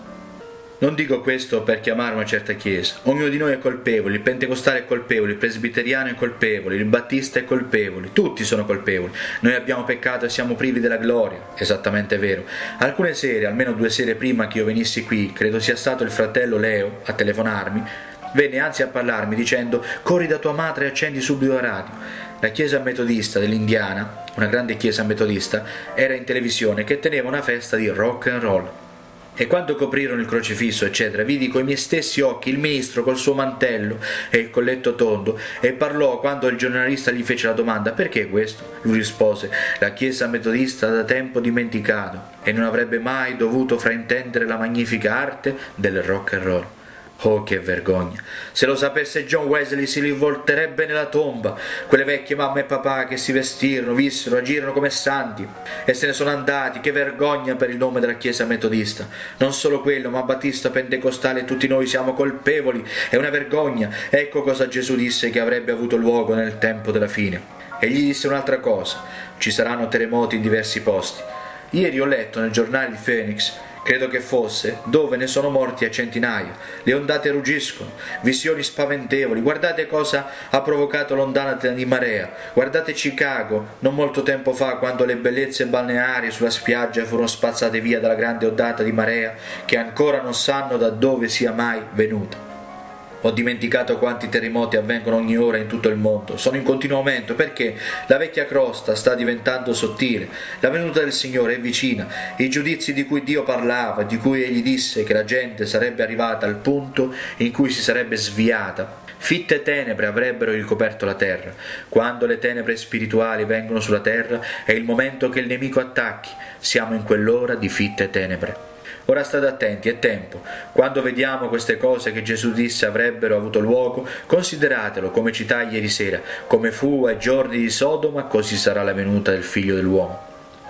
Non dico questo per chiamare una certa chiesa, ognuno di noi è colpevole, il pentecostale è colpevole, il presbiteriano è colpevole, il battista è colpevole, tutti sono colpevoli, noi abbiamo peccato e siamo privi della gloria, esattamente vero. Alcune sere, almeno 2 sere prima che io venissi qui, credo sia stato il fratello Leo a telefonarmi, venne anzi a parlarmi dicendo: corri da tua madre e accendi subito la radio. La chiesa metodista dell'Indiana, una grande chiesa metodista, era in televisione che teneva una festa di rock and roll. E quando coprirono il crocifisso, eccetera, vidi coi miei stessi occhi il ministro col suo mantello e il colletto tondo e parlò quando il giornalista gli fece la domanda: perché questo? Lui rispose: la chiesa metodista ha da tempo dimenticato e non avrebbe mai dovuto fraintendere la magnifica arte del rock and roll. Oh, che vergogna! Se lo sapesse John Wesley si rivolterebbe nella tomba. Quelle vecchie mamma e papà che si vestirono, vissero, agirono come santi e se ne sono andati. Che vergogna per il nome della Chiesa metodista. Non solo quello, ma Battista, Pentecostale, tutti noi siamo colpevoli. È una vergogna. Ecco cosa Gesù disse che avrebbe avuto luogo nel tempo della fine. E gli disse un'altra cosa: ci saranno terremoti in diversi posti. Ieri ho letto nel giornale di Phoenix, credo che fosse, dove ne sono morti a centinaia. Le ondate ruggiscono, visioni spaventevoli. Guardate cosa ha provocato l'ondata di marea. Guardate Chicago, non molto tempo fa, quando le bellezze balneari sulla spiaggia furono spazzate via dalla grande ondata di marea che ancora non sanno da dove sia mai venuta. Ho dimenticato quanti terremoti avvengono ogni ora in tutto il mondo. Sono in continuo aumento perché la vecchia crosta sta diventando sottile. La venuta del Signore è vicina. I giudizi di cui Dio parlava, di cui Egli disse che la gente sarebbe arrivata al punto in cui si sarebbe sviata. Fitte tenebre avrebbero ricoperto la terra. Quando le tenebre spirituali vengono sulla terra è il momento che il nemico attacchi. Siamo in quell'ora di fitte tenebre. Ora state attenti, è tempo. Quando vediamo queste cose che Gesù disse avrebbero avuto luogo, consideratelo come citai ieri sera: come fu ai giorni di Sodoma, così sarà la venuta del Figlio dell'uomo.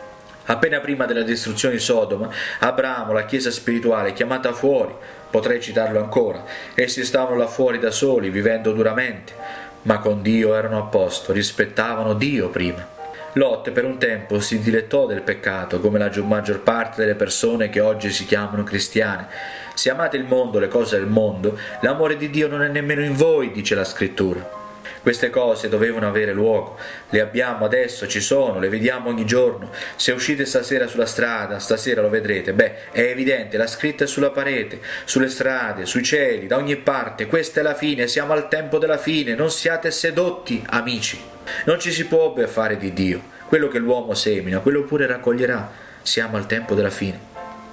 Appena prima della distruzione di Sodoma, Abramo, la chiesa spirituale, chiamata fuori, potrei citarlo ancora, essi stavano là fuori da soli, vivendo duramente, ma con Dio erano a posto, rispettavano Dio prima. Lot per un tempo si dilettò del peccato, come la maggior parte delle persone che oggi si chiamano cristiane. Se amate il mondo, le cose del mondo, l'amore di Dio non è nemmeno in voi, dice la Scrittura. Queste cose dovevano avere luogo, le abbiamo adesso, ci sono, le vediamo ogni giorno. Se uscite stasera sulla strada, stasera lo vedrete, è evidente, la scritta è sulla parete, sulle strade, sui cieli, da ogni parte. Questa è la fine, siamo al tempo della fine, non siate sedotti, amici. Non ci si può beffare di Dio, quello che l'uomo semina, quello pure raccoglierà, siamo al tempo della fine.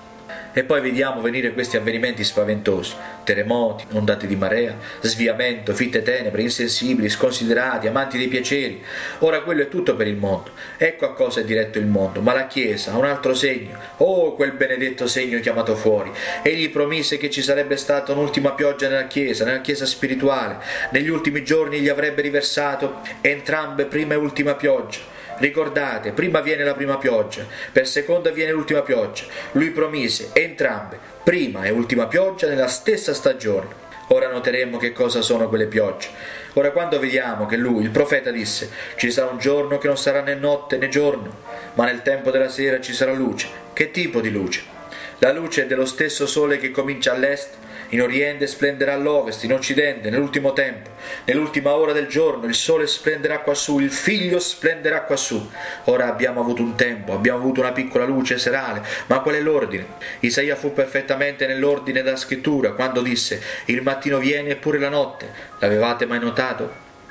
E poi vediamo venire questi avvenimenti spaventosi: terremoti, ondate di marea, sviamento, fitte tenebre, insensibili, sconsiderati, amanti dei piaceri. Ora quello è tutto per il mondo. Ecco a cosa è diretto il mondo. Ma la Chiesa ha un altro segno. Oh, quel benedetto segno chiamato fuori. Egli promise che ci sarebbe stata un'ultima pioggia nella Chiesa spirituale. Negli ultimi giorni gli avrebbe riversato entrambe prima e ultima pioggia. Ricordate, prima viene la prima pioggia, per seconda viene l'ultima pioggia. Lui promise entrambe, prima e ultima pioggia nella stessa stagione. Ora noteremo che cosa sono quelle piogge. Ora quando vediamo che lui, il profeta, disse: ci sarà un giorno che non sarà né notte né giorno, ma nel tempo della sera ci sarà luce. Che tipo di luce? La luce dello stesso sole che comincia all'est, in oriente splenderà all'ovest, in occidente, nell'ultimo tempo, nell'ultima ora del giorno, il sole splenderà quassù, il figlio splenderà quassù. Ora abbiamo avuto un tempo, abbiamo avuto una piccola luce serale, ma qual è l'ordine? Isaia fu perfettamente nell'ordine della scrittura, quando disse: il mattino viene e pure la notte. L'avevate mai notato?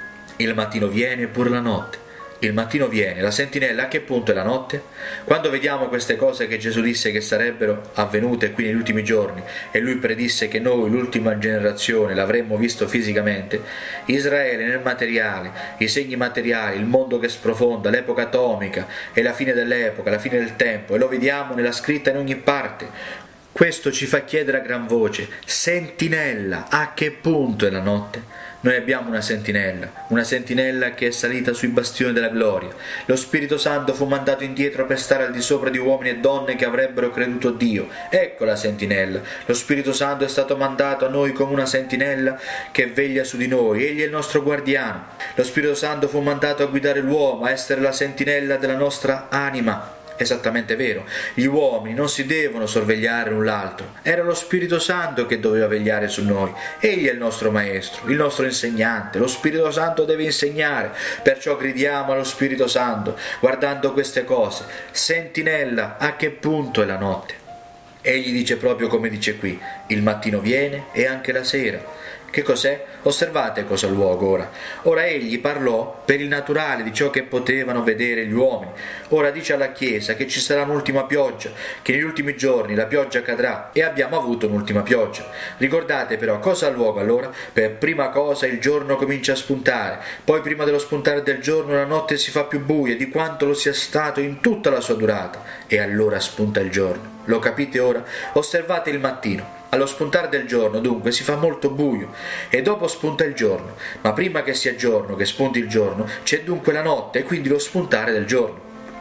Il mattino viene e pure la notte. Il mattino viene, la sentinella a che punto è la notte? Quando vediamo queste cose che Gesù disse che sarebbero avvenute qui negli ultimi giorni, e lui predisse che noi, l'ultima generazione, l'avremmo visto fisicamente, Israele nel materiale, i segni materiali, il mondo che sprofonda, l'epoca atomica, e la fine dell'epoca, la fine del tempo, e lo vediamo nella scritta in ogni parte. Questo ci fa chiedere a gran voce: sentinella, a che punto è la notte? Noi abbiamo una sentinella che è salita sui bastioni della gloria. Lo Spirito Santo fu mandato indietro per stare al di sopra di uomini e donne che avrebbero creduto Dio. Ecco la sentinella. Lo Spirito Santo è stato mandato a noi come una sentinella che veglia su di noi. Egli è il nostro guardiano. Lo Spirito Santo fu mandato a guidare l'uomo, a essere la sentinella della nostra anima. Esattamente vero, gli uomini non si devono sorvegliare l'un l'altro, era lo Spirito Santo che doveva vegliare su noi. Egli è il nostro maestro, il nostro insegnante, lo Spirito Santo deve insegnare, perciò gridiamo allo Spirito Santo guardando queste cose: sentinella, a che punto è la notte? Egli dice proprio come dice qui: il mattino viene e anche la sera. Che cos'è? Osservate cosa luogo ora. Ora egli parlò per il naturale di ciò che potevano vedere gli uomini. Ora dice alla Chiesa che ci sarà un'ultima pioggia, che negli ultimi giorni la pioggia cadrà, e abbiamo avuto un'ultima pioggia. Ricordate però cosa ha luogo allora? Per prima cosa il giorno comincia a spuntare, poi prima dello spuntare del giorno la notte si fa più buia di quanto lo sia stato in tutta la sua durata, e allora spunta il giorno. Lo capite ora? Osservate il mattino. Allo spuntare del giorno, dunque, si fa molto buio, e dopo spunta il giorno, ma prima che sia giorno, che spunti il giorno, c'è dunque la notte e quindi lo spuntare del giorno.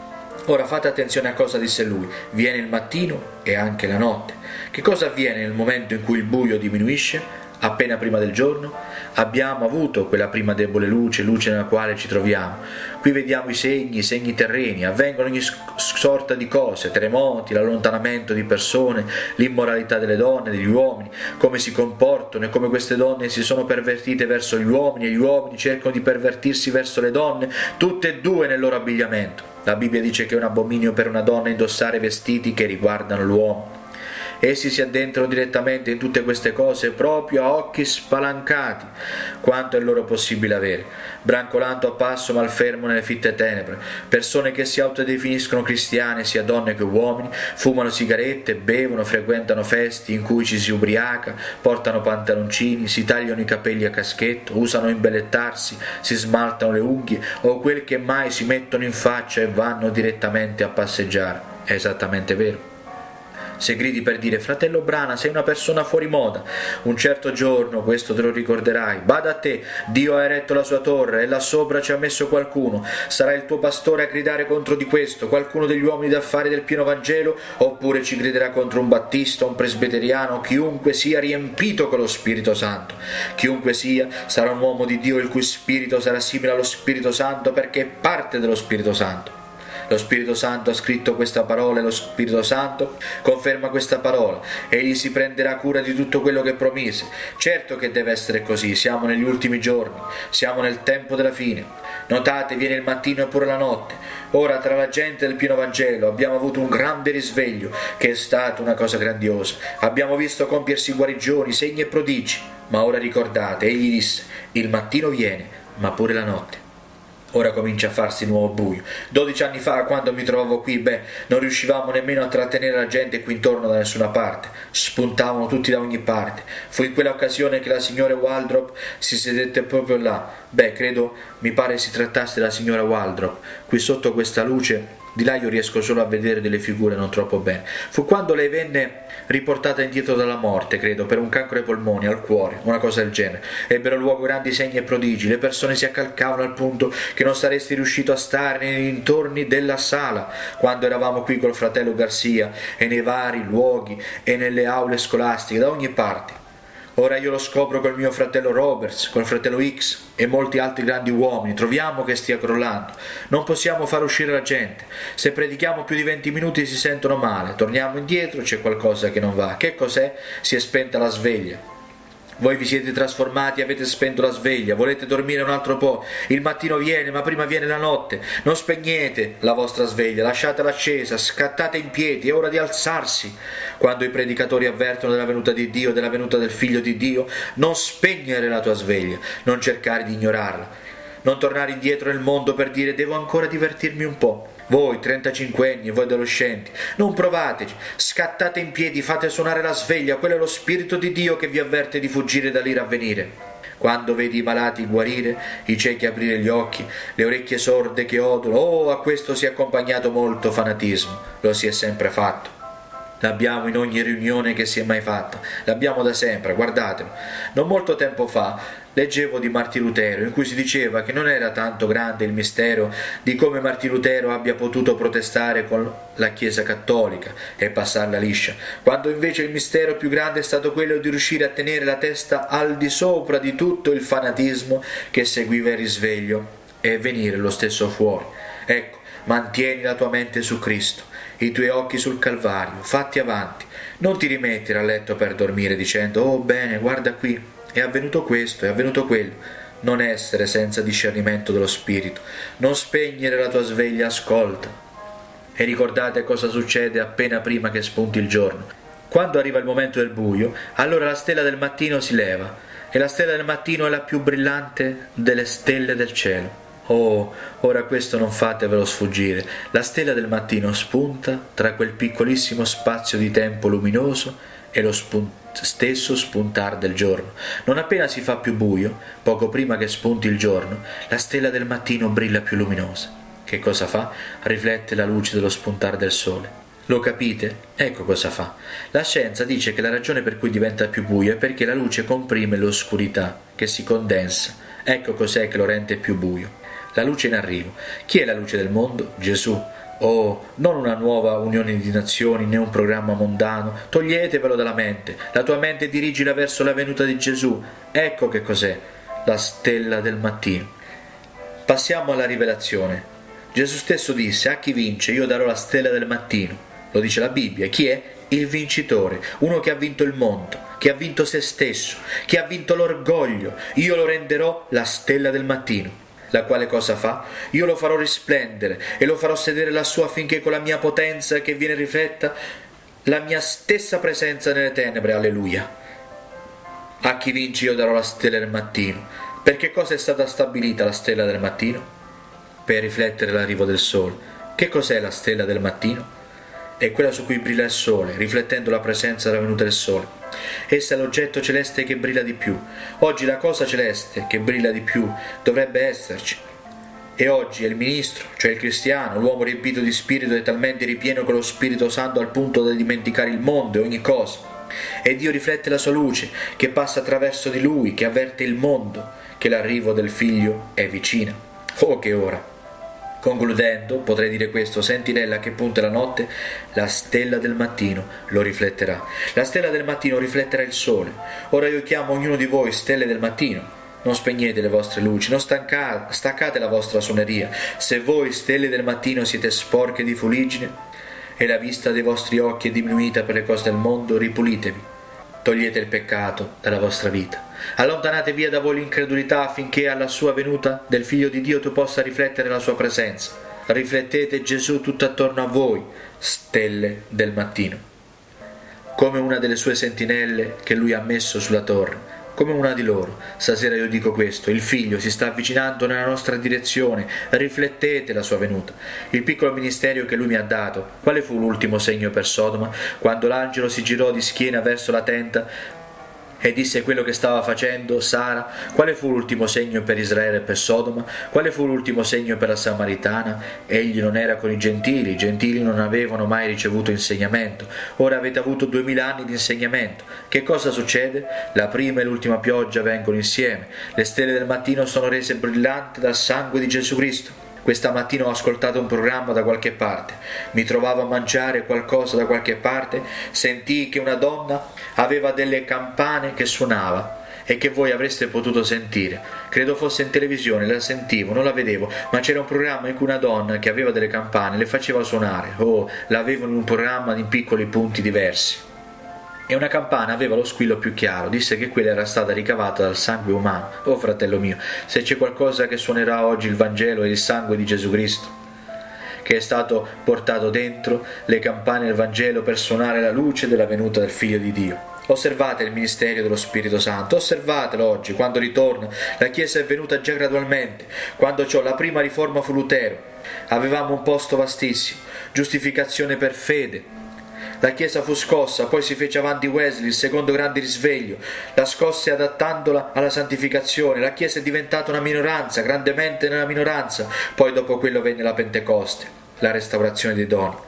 Ora fate attenzione a cosa disse lui: viene il mattino e anche la notte. Che cosa avviene nel momento in cui il buio diminuisce? Appena prima del giorno abbiamo avuto quella prima debole luce nella quale ci troviamo. Qui vediamo i segni terreni, avvengono ogni sorta di cose, terremoti, l'allontanamento di persone, l'immoralità delle donne, degli uomini, come si comportano e come queste donne si sono pervertite verso gli uomini e gli uomini cercano di pervertirsi verso le donne, tutte e due nel loro abbigliamento. La Bibbia dice che è un abominio per una donna indossare vestiti che riguardano l'uomo. Essi si addentrano direttamente in tutte queste cose proprio a occhi spalancati, quanto è loro possibile avere, brancolando a passo malfermo nelle fitte tenebre, persone che si autodefiniscono cristiane, sia donne che uomini, fumano sigarette, bevono, frequentano feste in cui ci si ubriaca, portano pantaloncini, si tagliano i capelli a caschetto, usano imbellettarsi, si smaltano le unghie o quel che mai si mettono in faccia e vanno direttamente a passeggiare. È esattamente vero. Se gridi per dire: fratello Brana, sei una persona fuori moda, un certo giorno questo te lo ricorderai. Bada a te, Dio ha eretto la sua torre e là sopra ci ha messo qualcuno. Sarà il tuo pastore a gridare contro di questo, qualcuno degli uomini d'affari del pieno Vangelo, oppure ci griderà contro un battista, un presbiteriano, chiunque sia riempito con lo Spirito Santo. Chiunque sia sarà un uomo di Dio il cui spirito sarà simile allo Spirito Santo, perché è parte dello Spirito Santo. Lo Spirito Santo ha scritto questa parola e lo Spirito Santo conferma questa parola. Egli si prenderà cura di tutto quello che promise. Certo che deve essere così, siamo negli ultimi giorni, siamo nel tempo della fine. Notate, viene il mattino e pure la notte. Ora tra la gente del pieno Vangelo abbiamo avuto un grande risveglio, che è stata una cosa grandiosa. Abbiamo visto compiersi guarigioni, segni e prodigi. Ma ora ricordate, egli disse: il mattino viene, ma pure la notte. Ora comincia a farsi nuovo buio. 12 anni fa, quando mi trovavo qui, non riuscivamo nemmeno a trattenere la gente qui intorno da nessuna parte. Spuntavano tutti da ogni parte. Fu in quella occasione che la signora Waldrop si sedette proprio là. Mi pare si trattasse della signora Waldrop. Qui sotto questa luce, di là io riesco solo a vedere delle figure non troppo bene. Fu quando lei venne riportata indietro dalla morte, credo, per un cancro ai polmoni, al cuore, una cosa del genere. Ebbero luogo grandi segni e prodigi, le persone si accalcavano al punto che non saresti riuscito a stare nei dintorni della sala quando eravamo qui col fratello Garcia, e nei vari luoghi e nelle aule scolastiche, da ogni parte. Ora io lo scopro col mio fratello Roberts, col fratello X e molti altri grandi uomini. Troviamo che stia crollando. Non possiamo far uscire la gente. Se predichiamo più di 20 minuti si sentono male. Torniamo indietro, c'è qualcosa che non va. Che cos'è? Si è spenta la sveglia. Voi vi siete trasformati, avete spento la sveglia, volete dormire un altro po', il mattino viene, ma prima viene la notte. Non spegnete la vostra sveglia, lasciatela accesa, scattate in piedi, è ora di alzarsi. Quando i predicatori avvertono della venuta di Dio, della venuta del Figlio di Dio, non spegnere la tua sveglia, non cercare di ignorarla, non tornare indietro nel mondo per dire devo ancora divertirmi un po'. Voi 35enni e voi adolescenti, non provateci, scattate in piedi, fate suonare la sveglia, quello è lo Spirito di Dio che vi avverte di fuggire dall'ira a venire. Quando vedi i malati guarire, i ciechi aprire gli occhi, le orecchie sorde che odono, oh, a questo si è accompagnato molto fanatismo, lo si è sempre fatto. L'abbiamo in ogni riunione che si è mai fatta, l'abbiamo da sempre, guardatelo. Non molto tempo fa leggevo di Martin Lutero, in cui si diceva che non era tanto grande il mistero di come Martin Lutero abbia potuto protestare con la Chiesa cattolica e passarla liscia, quando invece il mistero più grande è stato quello di riuscire a tenere la testa al di sopra di tutto il fanatismo che seguiva il risveglio e venire lo stesso fuori. Ecco, mantieni la tua mente su Cristo, i tuoi occhi sul Calvario, fatti avanti, non ti rimettere a letto per dormire dicendo oh bene, guarda qui, è avvenuto questo, è avvenuto quello. Non essere senza discernimento dello spirito, non spegnere la tua sveglia, ascolta. E ricordate cosa succede appena prima che spunti il giorno. Quando arriva il momento del buio, allora la stella del mattino si leva, e la stella del mattino è la più brillante delle stelle del cielo. Oh, ora questo non fatevelo sfuggire. La stella del mattino spunta tra quel piccolissimo spazio di tempo luminoso e lo stesso spuntar del giorno. Non appena si fa più buio, poco prima che spunti il giorno, la stella del mattino brilla più luminosa. Che cosa fa? Riflette la luce dello spuntar del sole. Lo capite? Ecco cosa fa. La scienza dice che la ragione per cui diventa più buio è perché la luce comprime l'oscurità, che si condensa. Ecco cos'è che lo rende più buio. La luce in arrivo. Chi è la luce del mondo? Gesù. Oh, non una nuova unione di nazioni né un programma mondano. Toglietevelo dalla mente. La tua mente dirigila verso la venuta di Gesù. Ecco che cos'è la stella del mattino. Passiamo alla rivelazione. Gesù stesso disse: a chi vince io darò la stella del mattino. Lo dice la Bibbia. Chi è? Il vincitore, uno che ha vinto il mondo, che ha vinto se stesso, che ha vinto l'orgoglio. Io lo renderò la stella del mattino. La quale cosa fa? Io lo farò risplendere e lo farò sedere lassù affinché con la mia potenza che viene rifletta la mia stessa presenza nelle tenebre. Alleluia. A chi vince io darò la stella del mattino. Per che cosa è stata stabilita la stella del mattino? Per riflettere l'arrivo del sole. Che cos'è la stella del mattino? È quella su cui brilla il sole, riflettendo la presenza della venuta del sole. Essa è l'oggetto celeste che brilla di più. Oggi la cosa celeste che brilla di più dovrebbe esserci. E oggi è il ministro, cioè il cristiano, l'uomo riempito di spirito e talmente ripieno con lo Spirito Santo al punto da dimenticare il mondo e ogni cosa. E Dio riflette la sua luce, che passa attraverso di lui, che avverte il mondo, che l'arrivo del Figlio è vicina. Oh, che ora! Concludendo, potrei dire questo: sentinella che punta la notte, la stella del mattino lo rifletterà. La stella del mattino rifletterà il sole. Ora io chiamo ognuno di voi stelle del mattino. Non spegnete le vostre luci, non staccate la vostra suoneria. Se voi, stelle del mattino, siete sporche di fuliggine e la vista dei vostri occhi è diminuita per le cose del mondo, ripulitevi. Togliete il peccato dalla vostra vita. Allontanate via da voi l'incredulità affinché alla sua venuta del Figlio di Dio tu possa riflettere la sua presenza. Riflettete Gesù tutto attorno a voi, stelle del mattino. Come una delle sue sentinelle che lui ha messo sulla torre. Come una di loro. Stasera io dico questo: il Figlio si sta avvicinando nella nostra direzione, riflettete la sua venuta. Il piccolo ministero che lui mi ha dato. Quale fu l'ultimo segno per Sodoma? Quando l'angelo si girò di schiena verso la tenda e disse quello che stava facendo Sara. Quale fu l'ultimo segno per Israele e per Sodoma? Quale fu l'ultimo segno per la Samaritana? Egli non era con i gentili non avevano mai ricevuto insegnamento. Ora avete avuto 2000 anni di insegnamento. Che cosa succede? La prima e l'ultima pioggia vengono insieme. Le stelle del mattino sono rese brillanti dal sangue di Gesù Cristo. Questa mattina ho ascoltato un programma da qualche parte, mi trovavo a mangiare qualcosa da qualche parte, sentii che una donna aveva delle campane che suonava e che voi avreste potuto sentire. Credo fosse in televisione, la sentivo, non la vedevo, ma c'era un programma in cui una donna che aveva delle campane le faceva suonare. Oh, l'avevano in un programma in piccoli punti diversi. E una campana aveva lo squillo più chiaro, disse che quella era stata ricavata dal sangue umano. Oh fratello mio, se c'è qualcosa che suonerà oggi il Vangelo è il sangue di Gesù Cristo, che è stato portato dentro le campane del Vangelo per suonare la luce della venuta del Figlio di Dio. Osservate il ministero dello Spirito Santo, osservatelo oggi, quando ritorna. La Chiesa è venuta già gradualmente. Quando la prima riforma fu Lutero, avevamo un posto vastissimo, giustificazione per fede. La Chiesa fu scossa, poi si fece avanti Wesley, il secondo grande risveglio, la scosse adattandola alla santificazione. La Chiesa è diventata una minoranza, grandemente nella minoranza. Poi dopo quello venne la Pentecoste, la restaurazione dei doni.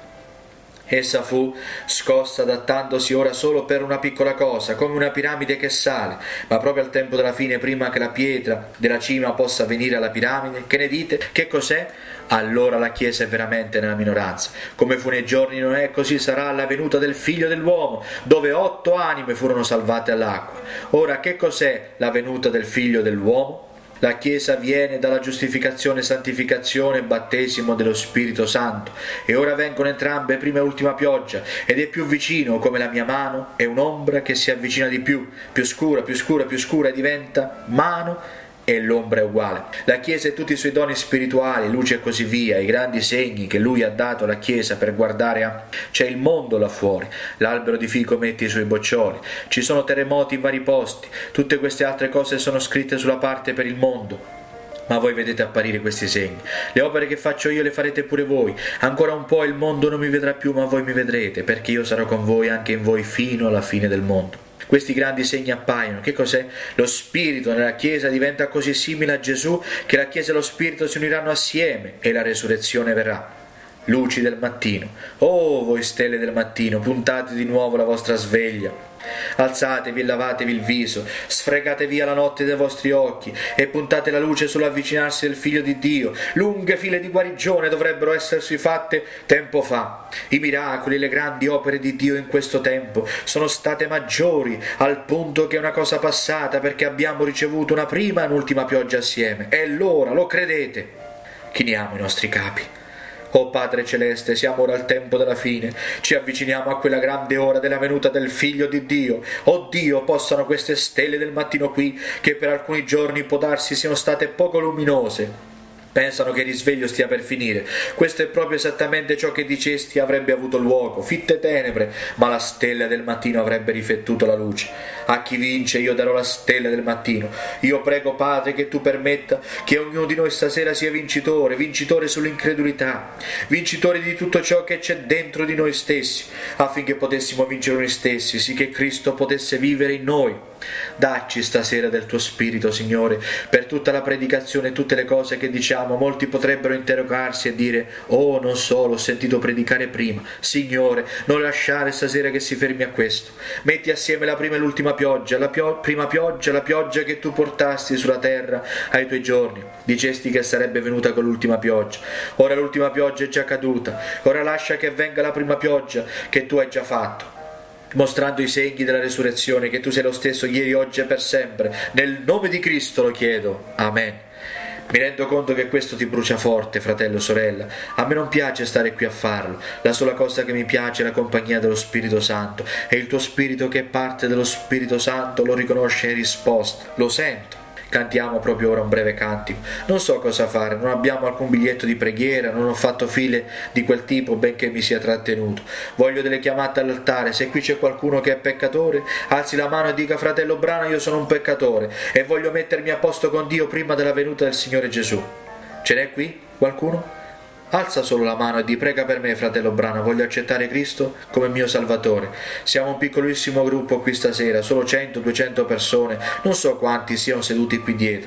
Essa fu scossa adattandosi ora solo per una piccola cosa, come una piramide che sale, ma proprio al tempo della fine, prima che la pietra della cima possa venire alla piramide. Che ne dite? Che cos'è? Allora la Chiesa è veramente nella minoranza. Come fu nei giorni di Noè, così sarà alla venuta del Figlio dell'uomo, dove 8 anime furono salvate all'acqua. Ora che cos'è la venuta del Figlio dell'uomo? La Chiesa viene dalla giustificazione, santificazione e battesimo dello Spirito Santo, e ora vengono entrambe, prima e ultima pioggia, ed è più vicino come la mia mano, è un'ombra che si avvicina di più scura, più scura, più scura, e diventa mano, e l'ombra è uguale. La Chiesa e tutti i suoi doni spirituali, luce e così via, i grandi segni che Lui ha dato alla Chiesa per guardare a... C'è il mondo là fuori, l'albero di fico mette i suoi boccioli, ci sono terremoti in vari posti, tutte queste altre cose sono scritte sulla parte per il mondo. Ma voi vedete apparire questi segni. Le opere che faccio io le farete pure voi. Ancora un po' il mondo non mi vedrà più, ma voi mi vedrete, perché io sarò con voi, anche in voi, fino alla fine del mondo. Questi grandi segni appaiono. Che cos'è? Lo Spirito nella Chiesa diventa così simile a Gesù che la Chiesa e lo Spirito si uniranno assieme e la resurrezione verrà. Luci del mattino. Oh, voi stelle del mattino, puntate di nuovo la vostra sveglia. Alzatevi e lavatevi il viso, sfregate via la notte dai vostri occhi e puntate la luce sull'avvicinarsi del Figlio di Dio. Lunghe file di guarigione dovrebbero essersi fatte tempo fa. I miracoli e le grandi opere di Dio in questo tempo sono state maggiori, al punto che è una cosa passata, perché abbiamo ricevuto una prima e un'ultima pioggia assieme. E l'ora, lo credete? Chiniamo i nostri capi. Oh Padre Celeste, siamo ora al tempo della fine, ci avviciniamo a quella grande ora della venuta del Figlio di Dio. Oh Dio, possano queste stelle del mattino qui, che per alcuni giorni può darsi siano state poco luminose, pensano che il risveglio stia per finire. Questo è proprio esattamente ciò che dicesti avrebbe avuto luogo, fitte tenebre, ma la stella del mattino avrebbe riflettuto la luce. A chi vince io darò la stella del mattino. Io prego, Padre, che tu permetta che ognuno di noi stasera sia vincitore, vincitore sull'incredulità, vincitore di tutto ciò che c'è dentro di noi stessi, affinché potessimo vincere noi stessi, sì che Cristo potesse vivere in noi. Dacci stasera del tuo Spirito, Signore, per tutta la predicazione e tutte le cose che diciamo. Molti potrebbero interrogarsi e dire: oh, non so, l'ho sentito predicare prima. Signore, non lasciare stasera che si fermi a questo. Metti assieme la prima e l'ultima pioggia, prima pioggia, la pioggia che tu portasti sulla terra ai tuoi giorni. Dicesti che sarebbe venuta con l'ultima pioggia. Ora l'ultima pioggia è già caduta. Ora lascia che venga la prima pioggia che tu hai già fatto, mostrando i segni della resurrezione, che tu sei lo stesso ieri, oggi e per sempre. Nel nome di Cristo lo chiedo. Amen. Mi rendo conto che questo ti brucia forte, fratello, sorella. A me non piace stare qui a farlo. La sola cosa che mi piace è la compagnia dello Spirito Santo, e il tuo spirito, che è parte dello Spirito Santo, lo riconosce in risposta. Lo sento. Cantiamo proprio ora un breve cantico. Non so cosa fare, non abbiamo alcun biglietto di preghiera, non ho fatto file di quel tipo, benché mi sia trattenuto. Voglio delle chiamate all'altare. Se qui c'è qualcuno che è peccatore, alzi la mano e dica: fratello Brano, io sono un peccatore e voglio mettermi a posto con Dio prima della venuta del Signore Gesù. Ce n'è qui qualcuno? Alza solo la mano e di: prega per me, fratello Brano, voglio accettare Cristo come mio Salvatore. Siamo un piccolissimo gruppo qui stasera, solo 100-200 persone, non so quanti siano seduti qui dietro.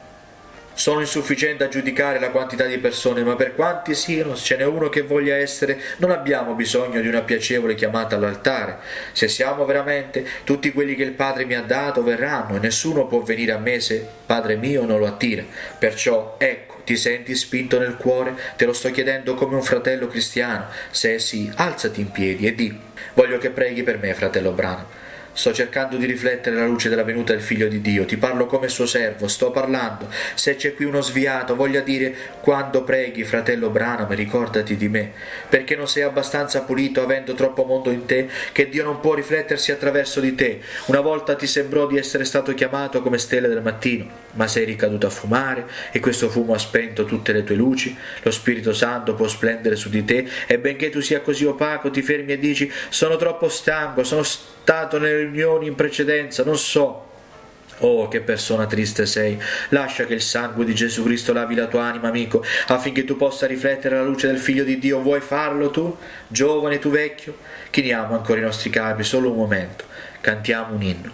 Sono insufficiente a giudicare la quantità di persone, ma per quanti siano, se ce n'è uno che voglia essere, non abbiamo bisogno di una piacevole chiamata all'altare. Se siamo veramente, tutti quelli che il Padre mi ha dato verranno, e nessuno può venire a me se Padre mio non lo attira. Perciò, ecco, ti senti spinto nel cuore? Te lo sto chiedendo come un fratello cristiano. Se sì, alzati in piedi e di: voglio che preghi per me, fratello Brano. Sto cercando di riflettere la luce della venuta del Figlio di Dio. Ti parlo come suo servo, sto parlando. Se c'è qui uno sviato, voglia dire, quando preghi, fratello Branham, ricordati di me, perché non sei abbastanza pulito, avendo troppo mondo in te, che Dio non può riflettersi attraverso di te. Una volta ti sembrò di essere stato chiamato come stelle del mattino, ma sei ricaduto a fumare, e questo fumo ha spento tutte le tue luci. Lo Spirito Santo può splendere su di te, e benché tu sia così opaco, ti fermi e dici, sono troppo stanco, sono stato nelle riunioni in precedenza, non so. Oh, che persona triste sei. Lascia che il sangue di Gesù Cristo lavi la tua anima, amico, affinché tu possa riflettere la luce del Figlio di Dio. Vuoi farlo tu, giovane, tu vecchio? Chiniamo ancora i nostri capi, solo un momento. Cantiamo un inno.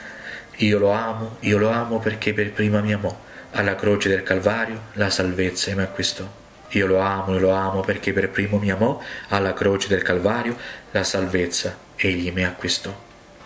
Io lo amo perché per prima mi amò. Alla croce del Calvario la salvezza mi acquistò. Io lo amo perché per primo mi amò. Alla croce del Calvario la salvezza egli mi acquistò.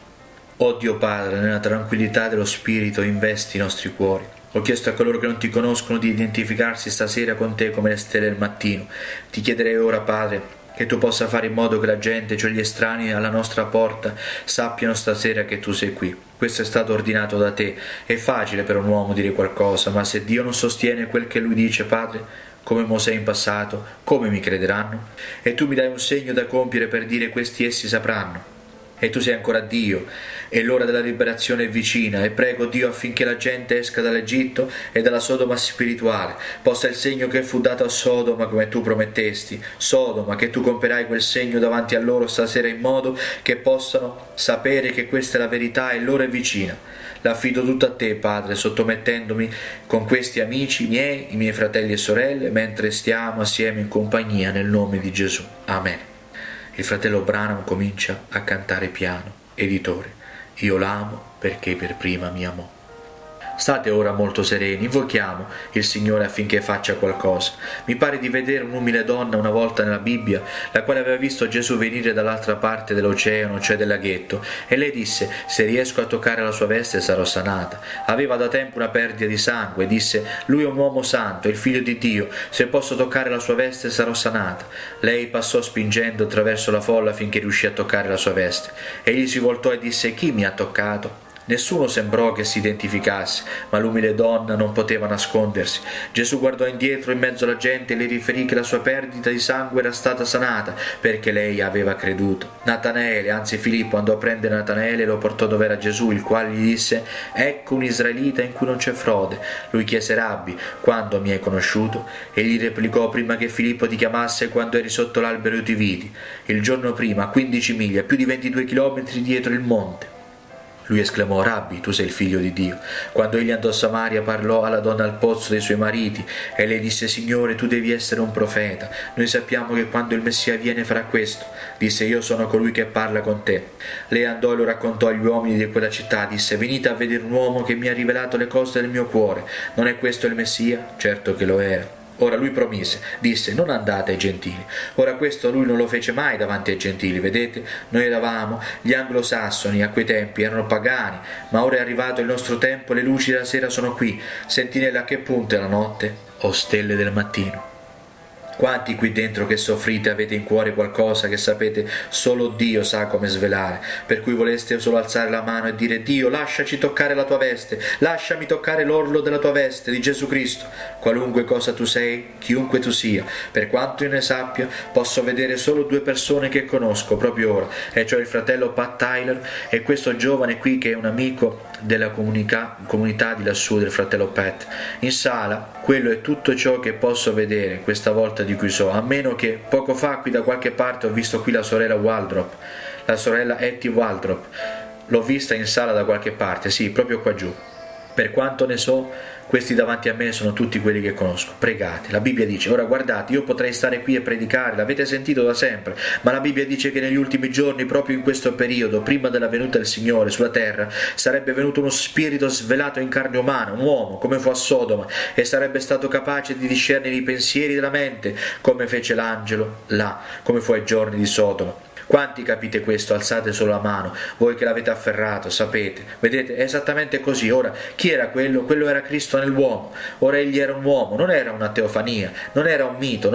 O Dio Padre, nella tranquillità dello Spirito investi i nostri cuori. Ho chiesto a coloro che non ti conoscono di identificarsi stasera con te come le stelle del mattino. Ti chiederei ora, Padre, che tu possa fare in modo che la gente, cioè gli estranei alla nostra porta, sappiano stasera che tu sei qui. Questo è stato ordinato da te. È facile per un uomo dire qualcosa, ma se Dio non sostiene quel che lui dice, Padre, come Mosè in passato, come mi crederanno? E tu mi dai un segno da compiere per dire questi essi sapranno. E tu sei ancora Dio, e l'ora della liberazione è vicina, e prego Dio affinché la gente esca dall'Egitto e dalla Sodoma spirituale, possa il segno che fu dato a Sodoma come tu promettesti, Sodoma, che tu compierai quel segno davanti a loro stasera in modo che possano sapere che questa è la verità e l'ora è vicina. L'affido tutto a te, Padre, sottomettendomi con questi amici miei, i miei fratelli e sorelle, mentre stiamo assieme in compagnia nel nome di Gesù. Amen. Il fratello Branham comincia a cantare piano. Editore, io l'amo perché per prima mi amò. State ora molto sereni, invochiamo il Signore affinché faccia qualcosa. Mi pare di vedere un'umile donna una volta nella Bibbia, la quale aveva visto Gesù venire dall'altra parte dell'oceano, cioè del laghetto, e lei disse, se riesco a toccare la sua veste sarò sanata. Aveva da tempo una perdita di sangue, e disse, lui è un uomo santo, è il figlio di Dio, se posso toccare la sua veste sarò sanata. Lei passò spingendo attraverso la folla finché riuscì a toccare la sua veste. Egli si voltò e disse, chi mi ha toccato? Nessuno sembrò che si identificasse, ma l'umile donna non poteva nascondersi. Gesù guardò indietro in mezzo alla gente e le riferì che la sua perdita di sangue era stata sanata, perché lei aveva creduto. Natanaele, anzi Filippo, andò a prendere Natanaele e lo portò dove era Gesù, il quale gli disse, ecco un israelita in cui non c'è frode. Lui chiese, Rabbi, quando mi hai conosciuto? Egli replicò, prima che Filippo ti chiamasse, quando eri sotto l'albero io ti vidi. Il giorno prima, a 15 miglia, più di 22 chilometri dietro il monte. Lui esclamò, Rabbi, tu sei il figlio di Dio. Quando egli andò a Samaria parlò alla donna al pozzo dei suoi mariti e lei disse, Signore, tu devi essere un profeta. Noi sappiamo che quando il Messia viene farà questo. Disse, io sono colui che parla con te. Lei andò e lo raccontò agli uomini di quella città. Disse, venite a vedere un uomo che mi ha rivelato le cose del mio cuore. Non è questo il Messia? Certo che lo era. Ora lui promise, disse, non andate ai gentili. Ora questo lui non lo fece mai davanti ai gentili, vedete? Noi eravamo gli anglosassoni, a quei tempi erano pagani, ma ora è arrivato il nostro tempo, le luci della sera sono qui. Sentinella, a che punto è la notte? O stelle del mattino? Quanti qui dentro che soffrite avete in cuore qualcosa che sapete solo Dio sa come svelare, per cui voleste solo alzare la mano e dire, Dio, lasciaci toccare la tua veste, lasciami toccare l'orlo della tua veste, di Gesù Cristo. Qualunque cosa tu sei, chiunque tu sia, per quanto io ne sappia, posso vedere solo due persone che conosco proprio ora, e cioè il fratello Pat Tyler e questo giovane qui che è un amico della comunità di lassù del fratello Pat. In sala, quello è tutto ciò che posso vedere questa volta di cui so, a meno che poco fa qui da qualche parte ho visto qui la sorella Waldrop, la sorella Etty Waldrop. L'ho vista in sala da qualche parte, sì, proprio qua giù. Per quanto ne so, questi davanti a me sono tutti quelli che conosco. Pregate. La Bibbia dice, ora guardate, io potrei stare qui e predicare, l'avete sentito da sempre, ma la Bibbia dice che negli ultimi giorni, proprio in questo periodo, prima della venuta del Signore sulla terra, sarebbe venuto uno spirito svelato in carne umana, un uomo, come fu a Sodoma, e sarebbe stato capace di discernere i pensieri della mente, come fece l'angelo là, come fu ai giorni di Sodoma. Quanti capite questo? Alzate solo la mano, voi che l'avete afferrato, sapete. Vedete, è esattamente così. Ora, chi era quello? Quello era Cristo nell'uomo. Ora egli era un uomo, non era una teofania, non era un mito,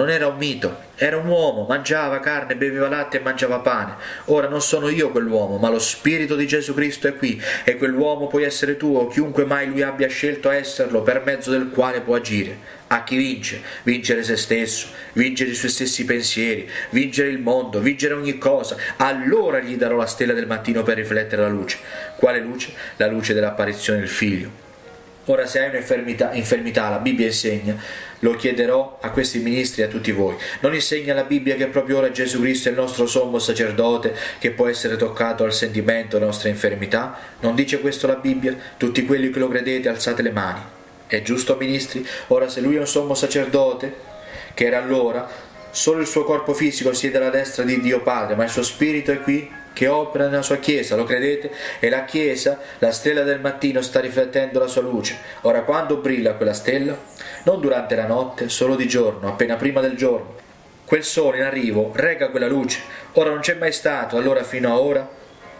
era un uomo, mangiava carne, beveva latte e mangiava pane. Ora non sono io quell'uomo, ma lo Spirito di Gesù Cristo è qui, e quell'uomo puoi essere tu o chiunque mai lui abbia scelto esserlo, per mezzo del quale può agire. A chi vince? Vincere se stesso, vincere i suoi stessi pensieri, vincere il mondo, vincere ogni cosa. Allora gli darò la stella del mattino per riflettere la luce. Quale luce? La luce dell'apparizione del Figlio. Ora, se hai un'infermità, la Bibbia insegna, lo chiederò a questi ministri e a tutti voi. Non insegna la Bibbia che proprio ora Gesù Cristo è il nostro sommo sacerdote, che può essere toccato al sentimento della nostra infermità? Non dice questo la Bibbia? Tutti quelli che lo credete, alzate le mani. È giusto, ministri? Ora, se lui è un sommo sacerdote, che era allora, solo il suo corpo fisico siede alla destra di Dio Padre, ma il suo spirito è qui, che opera nella sua Chiesa, lo credete? E la Chiesa, la stella del mattino, sta riflettendo la sua luce. Ora, quando brilla quella stella? Non durante la notte, solo di giorno, appena prima del giorno. Quel sole in arrivo rega quella luce. Ora non c'è mai stato, allora fino a ora,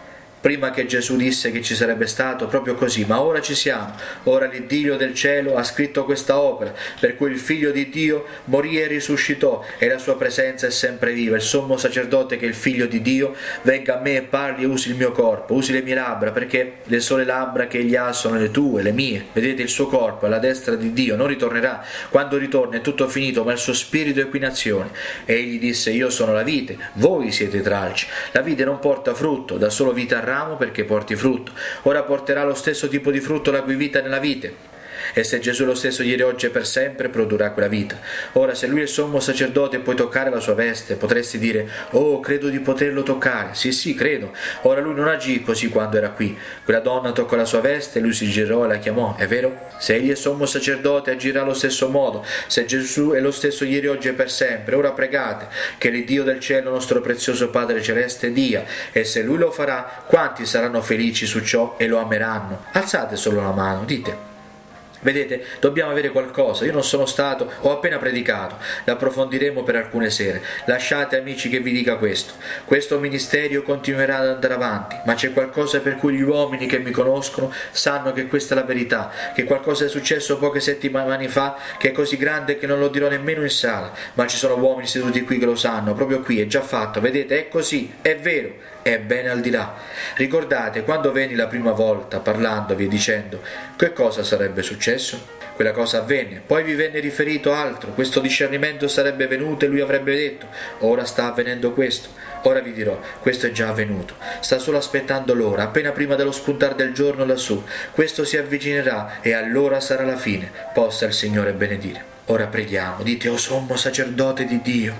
prima che Gesù disse che ci sarebbe stato, proprio così, ma ora ci siamo. Ora l'Iddio del cielo ha scritto questa opera, per cui il Figlio di Dio morì e risuscitò, e la sua presenza è sempre viva. Il sommo sacerdote, che è il Figlio di Dio, venga a me e parli e usi il mio corpo, usi le mie labbra, perché le sole labbra che egli ha sono le tue, le mie. Vedete, il suo corpo è alla destra di Dio, non ritornerà. Quando ritorna è tutto finito, ma il suo spirito è qui in azione. E egli disse: io sono la vite, voi siete i tralci. La vite non porta frutto, dà solo vita al ramo perché porti frutto. Ora porterà lo stesso tipo di frutto la cui vita nella vite. E se Gesù è lo stesso ieri, oggi e per sempre, produrrà quella vita. Ora, se lui è il sommo sacerdote e puoi toccare la sua veste, potresti dire: oh, credo di poterlo toccare. Sì, credo. Ora lui non agì così quando era qui. Quella donna toccò la sua veste, lui si girò e la chiamò, è vero? Se egli è sommo sacerdote, agirà allo stesso modo. Se Gesù è lo stesso ieri, oggi e per sempre, ora pregate che l'Iddio del cielo, nostro prezioso Padre celeste, dia. E se lui lo farà, quanti saranno felici su ciò e lo ameranno? Alzate solo la mano, dite. Vedete, dobbiamo avere qualcosa. Io non sono stato, ho appena predicato, l'approfondiremo per alcune sere. Lasciate, amici, che vi dica questo. Questo ministero continuerà ad andare avanti, ma c'è qualcosa per cui gli uomini che mi conoscono sanno che questa è la verità, che qualcosa è successo poche settimane fa, che è così grande che non lo dirò nemmeno in sala, ma ci sono uomini seduti qui che lo sanno, proprio qui, è già fatto, vedete, è così, è vero. È bene al di là. Ricordate quando venni la prima volta parlandovi e dicendo che cosa sarebbe successo? Quella cosa avvenne, poi vi venne riferito altro, questo discernimento sarebbe venuto e lui avrebbe detto: ora sta avvenendo questo. Ora vi dirò, questo è già avvenuto, sta solo aspettando l'ora, appena prima dello spuntar del giorno lassù. Questo si avvicinerà e allora sarà la fine. Possa il Signore benedire. Ora preghiamo, dite: o sommo sacerdote di Dio,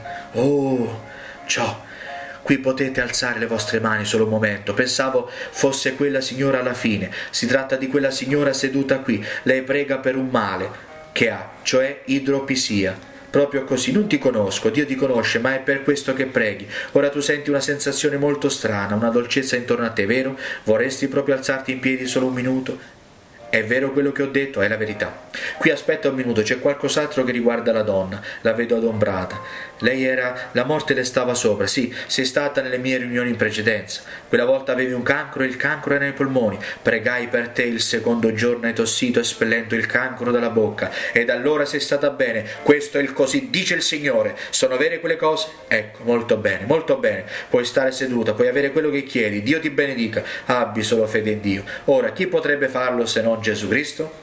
oh, ciò. Qui potete alzare le vostre mani solo un momento. Pensavo fosse quella signora alla fine. Si tratta di quella signora seduta qui. Lei prega per un male che ha, cioè idropisia. Proprio così, non ti conosco, Dio ti conosce, ma è per questo che preghi. Ora tu senti una sensazione molto strana, una dolcezza intorno a te, vero? Vorresti proprio alzarti in piedi solo un minuto? È vero quello che ho detto, è la verità. Qui aspetta un minuto, c'è qualcos'altro che riguarda la donna. La vedo adombrata. Lei era... la morte le stava sopra. Sì, sei stata nelle mie riunioni in precedenza. Quella volta avevi un cancro e il cancro era nei polmoni. Pregai per te il secondo giorno, hai tossito espellendo il cancro dalla bocca. Ed allora sei stata bene. Questo è il così dice il Signore. Sono vere quelle cose? Ecco, molto bene, molto bene. Puoi stare seduta, puoi avere quello che chiedi. Dio ti benedica. Abbi solo fede in Dio. Ora, chi potrebbe farlo se non Gesù Cristo?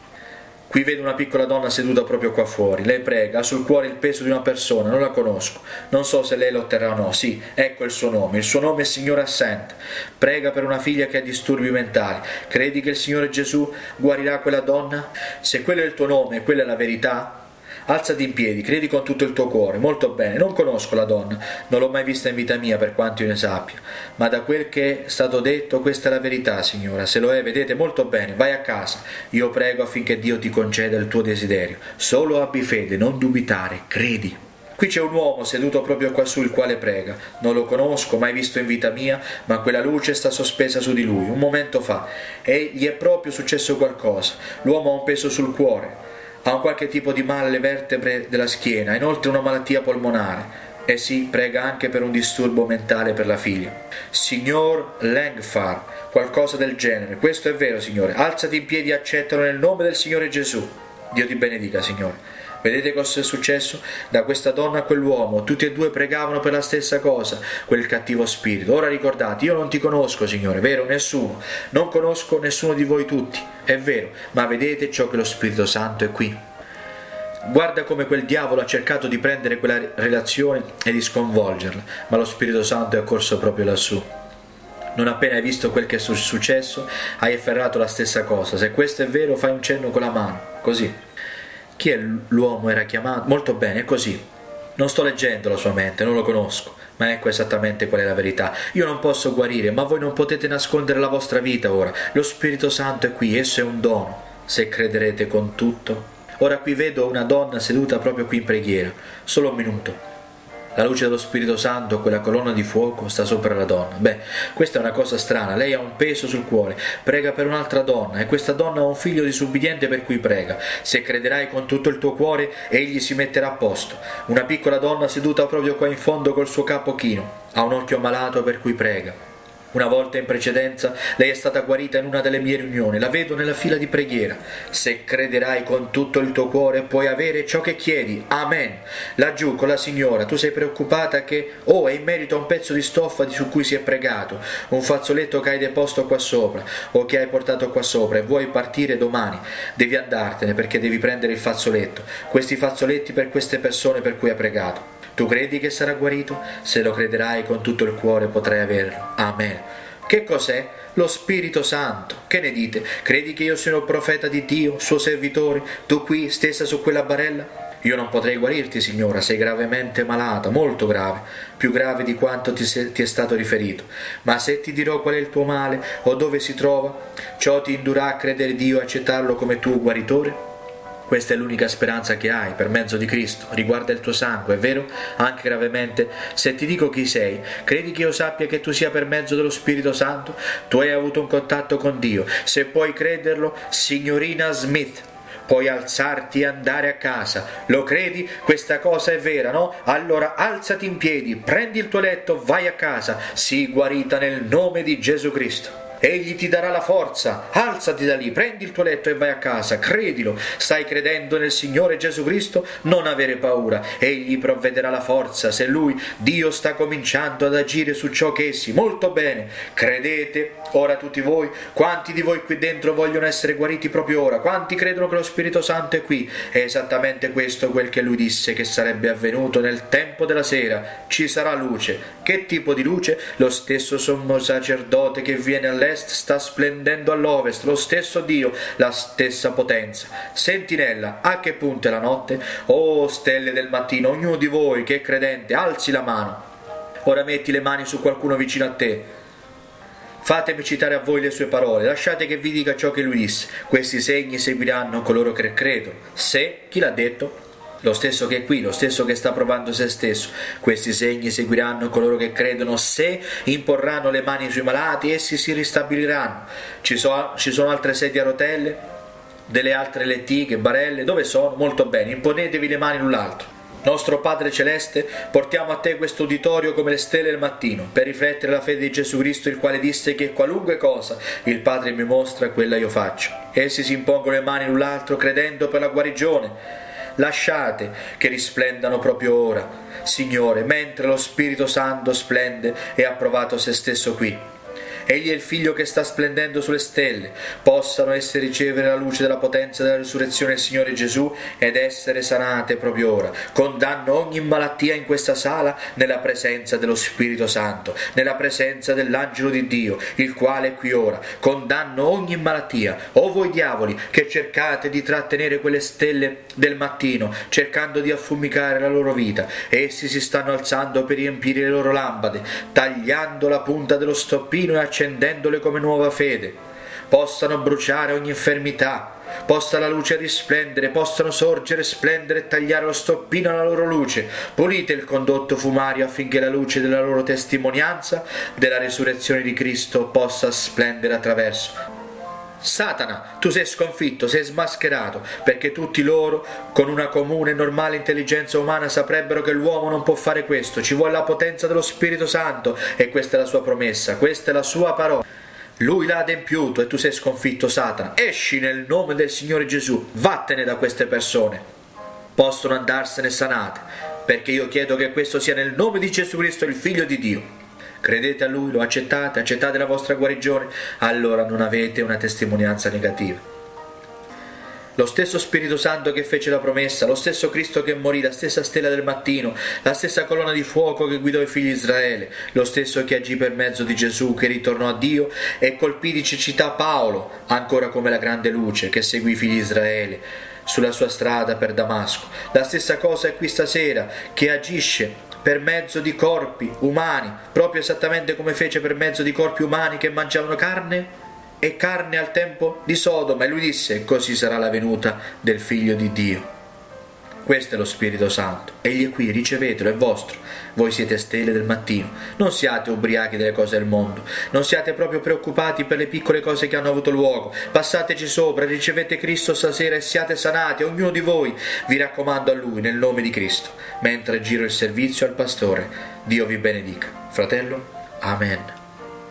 Qui vedo una piccola donna seduta proprio qua fuori. Lei prega, ha sul cuore il peso di una persona, non la conosco. Non so se lei lo otterrà o no. Sì, ecco il suo nome è Signore Assente. Prega per una figlia che ha disturbi mentali. Credi che il Signore Gesù guarirà quella donna? Se quello è il tuo nome e quella è la verità, alzati in piedi, credi con tutto il tuo cuore. Molto bene, non conosco la donna, non l'ho mai vista in vita mia per quanto io ne sappia, ma da quel che è stato detto questa è la verità, signora. Se lo è, vedete, molto bene, vai a casa. Io prego affinché Dio ti conceda il tuo desiderio. Solo abbi fede, non dubitare, credi. Qui c'è un uomo seduto proprio qua su, il quale prega. Non lo conosco, mai visto in vita mia, ma quella luce sta sospesa su di lui. Un momento fa, e gli è proprio successo qualcosa. L'uomo ha un peso sul cuore, ha un qualche tipo di male alle vertebre della schiena, inoltre una malattia polmonare. E sì, prega anche per un disturbo mentale per la figlia. Signor Langfar, qualcosa del genere. Questo è vero, Signore. Alzati in piedi e accettalo nel nome del Signore Gesù. Dio ti benedica, Signore. Vedete cosa è successo? Da questa donna a quell'uomo, tutti e due pregavano per la stessa cosa, quel cattivo spirito. Ora ricordate, io non ti conosco, Signore, vero? Nessuno. Non conosco nessuno di voi tutti, è vero, ma vedete ciò che lo Spirito Santo è qui. Guarda come quel diavolo ha cercato di prendere quella relazione e di sconvolgerla, ma lo Spirito Santo è accorso proprio lassù. Non appena hai visto quel che è successo, hai afferrato la stessa cosa. Se questo è vero, fai un cenno con la mano, così. Chi è l'uomo era chiamato? Molto bene, è così. Non sto leggendo la sua mente, non lo conosco, ma ecco esattamente qual è la verità. Io non posso guarire, ma voi non potete nascondere la vostra vita ora. Lo Spirito Santo è qui, esso è un dono, se crederete con tutto. Ora qui vedo una donna seduta proprio qui in preghiera. Solo un minuto. La luce dello Spirito Santo, quella colonna di fuoco, sta sopra la donna. Beh, questa è una cosa strana. Lei ha un peso sul cuore. Prega per un'altra donna e questa donna ha un figlio disubbidiente per cui prega. Se crederai con tutto il tuo cuore, egli si metterà a posto. Una piccola donna seduta proprio qua in fondo col suo capo chino. Ha un occhio malato per cui prega. Una volta in precedenza lei è stata guarita in una delle mie riunioni, la vedo nella fila di preghiera. Se crederai con tutto il tuo cuore puoi avere ciò che chiedi. Amen. Laggiù con la signora tu sei preoccupata che è in merito a un pezzo di stoffa su cui si è pregato, un fazzoletto che hai deposto qua sopra o che hai portato qua sopra e vuoi partire domani. Devi andartene perché devi prendere il fazzoletto, questi fazzoletti per queste persone per cui hai pregato. Tu credi che sarà guarito? Se lo crederai con tutto il cuore potrai averlo. Amen. Che cos'è? Lo Spirito Santo. Che ne dite? Credi che io sia il profeta di Dio, suo servitore, tu qui stessa su quella barella? Io non potrei guarirti, signora, sei gravemente malata, molto grave, più grave di quanto ti è stato riferito. Ma se ti dirò qual è il tuo male o dove si trova, ciò ti indurrà a credere Dio e accettarlo come tuo guaritore? Questa è l'unica speranza che hai, per mezzo di Cristo. Riguarda il tuo sangue, è vero? Anche gravemente. Se ti dico chi sei, credi che io sappia che tu sia per mezzo dello Spirito Santo? Tu hai avuto un contatto con Dio. Se puoi crederlo, signorina Smith, puoi alzarti e andare a casa. Lo credi? Questa cosa è vera, no? Allora alzati in piedi, prendi il tuo letto, vai a casa. Sii guarita nel nome di Gesù Cristo. Egli ti darà la forza. Alzati da lì, prendi il tuo letto e vai a casa. Credilo. Stai credendo nel Signore Gesù Cristo? Non avere paura. Egli provvederà la forza. Se Lui, Dio, sta cominciando ad agire su ciò che essi. Molto bene. Credete. Ora tutti voi. Quanti di voi qui dentro vogliono essere guariti proprio ora? Quanti credono che lo Spirito Santo è qui? È esattamente questo quel che Lui disse che sarebbe avvenuto nel tempo della sera. Ci sarà luce. Che tipo di luce? Lo stesso sommo sacerdote che viene all'est sta splendendo all'ovest, lo stesso Dio, la stessa potenza. Sentinella, a che punto è la notte? Oh, stelle del mattino, ognuno di voi che è credente, alzi la mano. Ora metti le mani su qualcuno vicino a te. Fatemi citare a voi le sue parole, lasciate che vi dica ciò che lui disse. Questi segni seguiranno coloro che credono. Se, chi l'ha detto? Lo stesso che è qui, lo stesso che sta provando se stesso. Questi segni seguiranno coloro che credono. Se imporranno le mani sui malati, essi si ristabiliranno. Ci sono altre sedie a rotelle? Delle altre lettighe, barelle? Dove sono? Molto bene, imponetevi le mani l'un l'altro. Nostro Padre Celeste, portiamo a te questo uditorio come le stelle del mattino, per riflettere la fede di Gesù Cristo, il quale disse che qualunque cosa il Padre mi mostra, quella io faccio. Essi si impongono le mani l'un l'altro credendo per la guarigione. Lasciate che risplendano proprio ora, Signore, mentre lo Spirito Santo splende e ha provato se stesso qui. Egli è il Figlio che sta splendendo sulle stelle. Possano esse ricevere la luce della potenza della risurrezione del Signore Gesù ed essere sanate proprio ora. Condanno ogni malattia in questa sala nella presenza dello Spirito Santo, nella presenza dell'angelo di Dio, il quale è qui ora. Condanno ogni malattia. O voi diavoli che cercate di trattenere quelle stelle del mattino, cercando di affumicare la loro vita, essi si stanno alzando per riempire le loro lampade, tagliando la punta dello stoppino e accendendole come nuova fede. Possano bruciare ogni infermità, possa la luce risplendere, possano sorgere, splendere e tagliare lo stoppino alla loro luce. Pulite il condotto fumario affinché la luce della loro testimonianza della risurrezione di Cristo possa splendere attraverso. Satana, tu sei sconfitto, sei smascherato, perché tutti loro, con una comune e normale intelligenza umana, saprebbero che l'uomo non può fare questo. Ci vuole la potenza dello Spirito Santo, e questa è la sua promessa, questa è la sua parola. Lui l'ha adempiuto e tu sei sconfitto, Satana. Esci nel nome del Signore Gesù, vattene da queste persone. Possono andarsene sanate, perché io chiedo che questo sia nel nome di Gesù Cristo, il Figlio di Dio. Credete a Lui, lo accettate, accettate la vostra guarigione, allora non avete una testimonianza negativa. Lo stesso Spirito Santo che fece la promessa, lo stesso Cristo che morì, la stessa stella del mattino, la stessa colonna di fuoco che guidò i figli di Israele, lo stesso che agì per mezzo di Gesù, che ritornò a Dio e colpì di cecità Paolo, ancora come la grande luce che seguì i figli di Israele sulla sua strada per Damasco. La stessa cosa è qui stasera, che agisce per mezzo di corpi umani, proprio esattamente come fece per mezzo di corpi umani che mangiavano carne e carne al tempo di Sodoma, e lui disse: così sarà la venuta del Figlio di Dio. Questo è lo Spirito Santo, egli è qui, ricevetelo, è vostro. Voi siete stelle del mattino, non siate ubriachi delle cose del mondo, non siate proprio preoccupati per le piccole cose che hanno avuto luogo, passateci sopra, ricevete Cristo stasera e siate sanati, ognuno di voi, vi raccomando a Lui, nel nome di Cristo, mentre giro il servizio al pastore. Dio vi benedica. Fratello, Amen.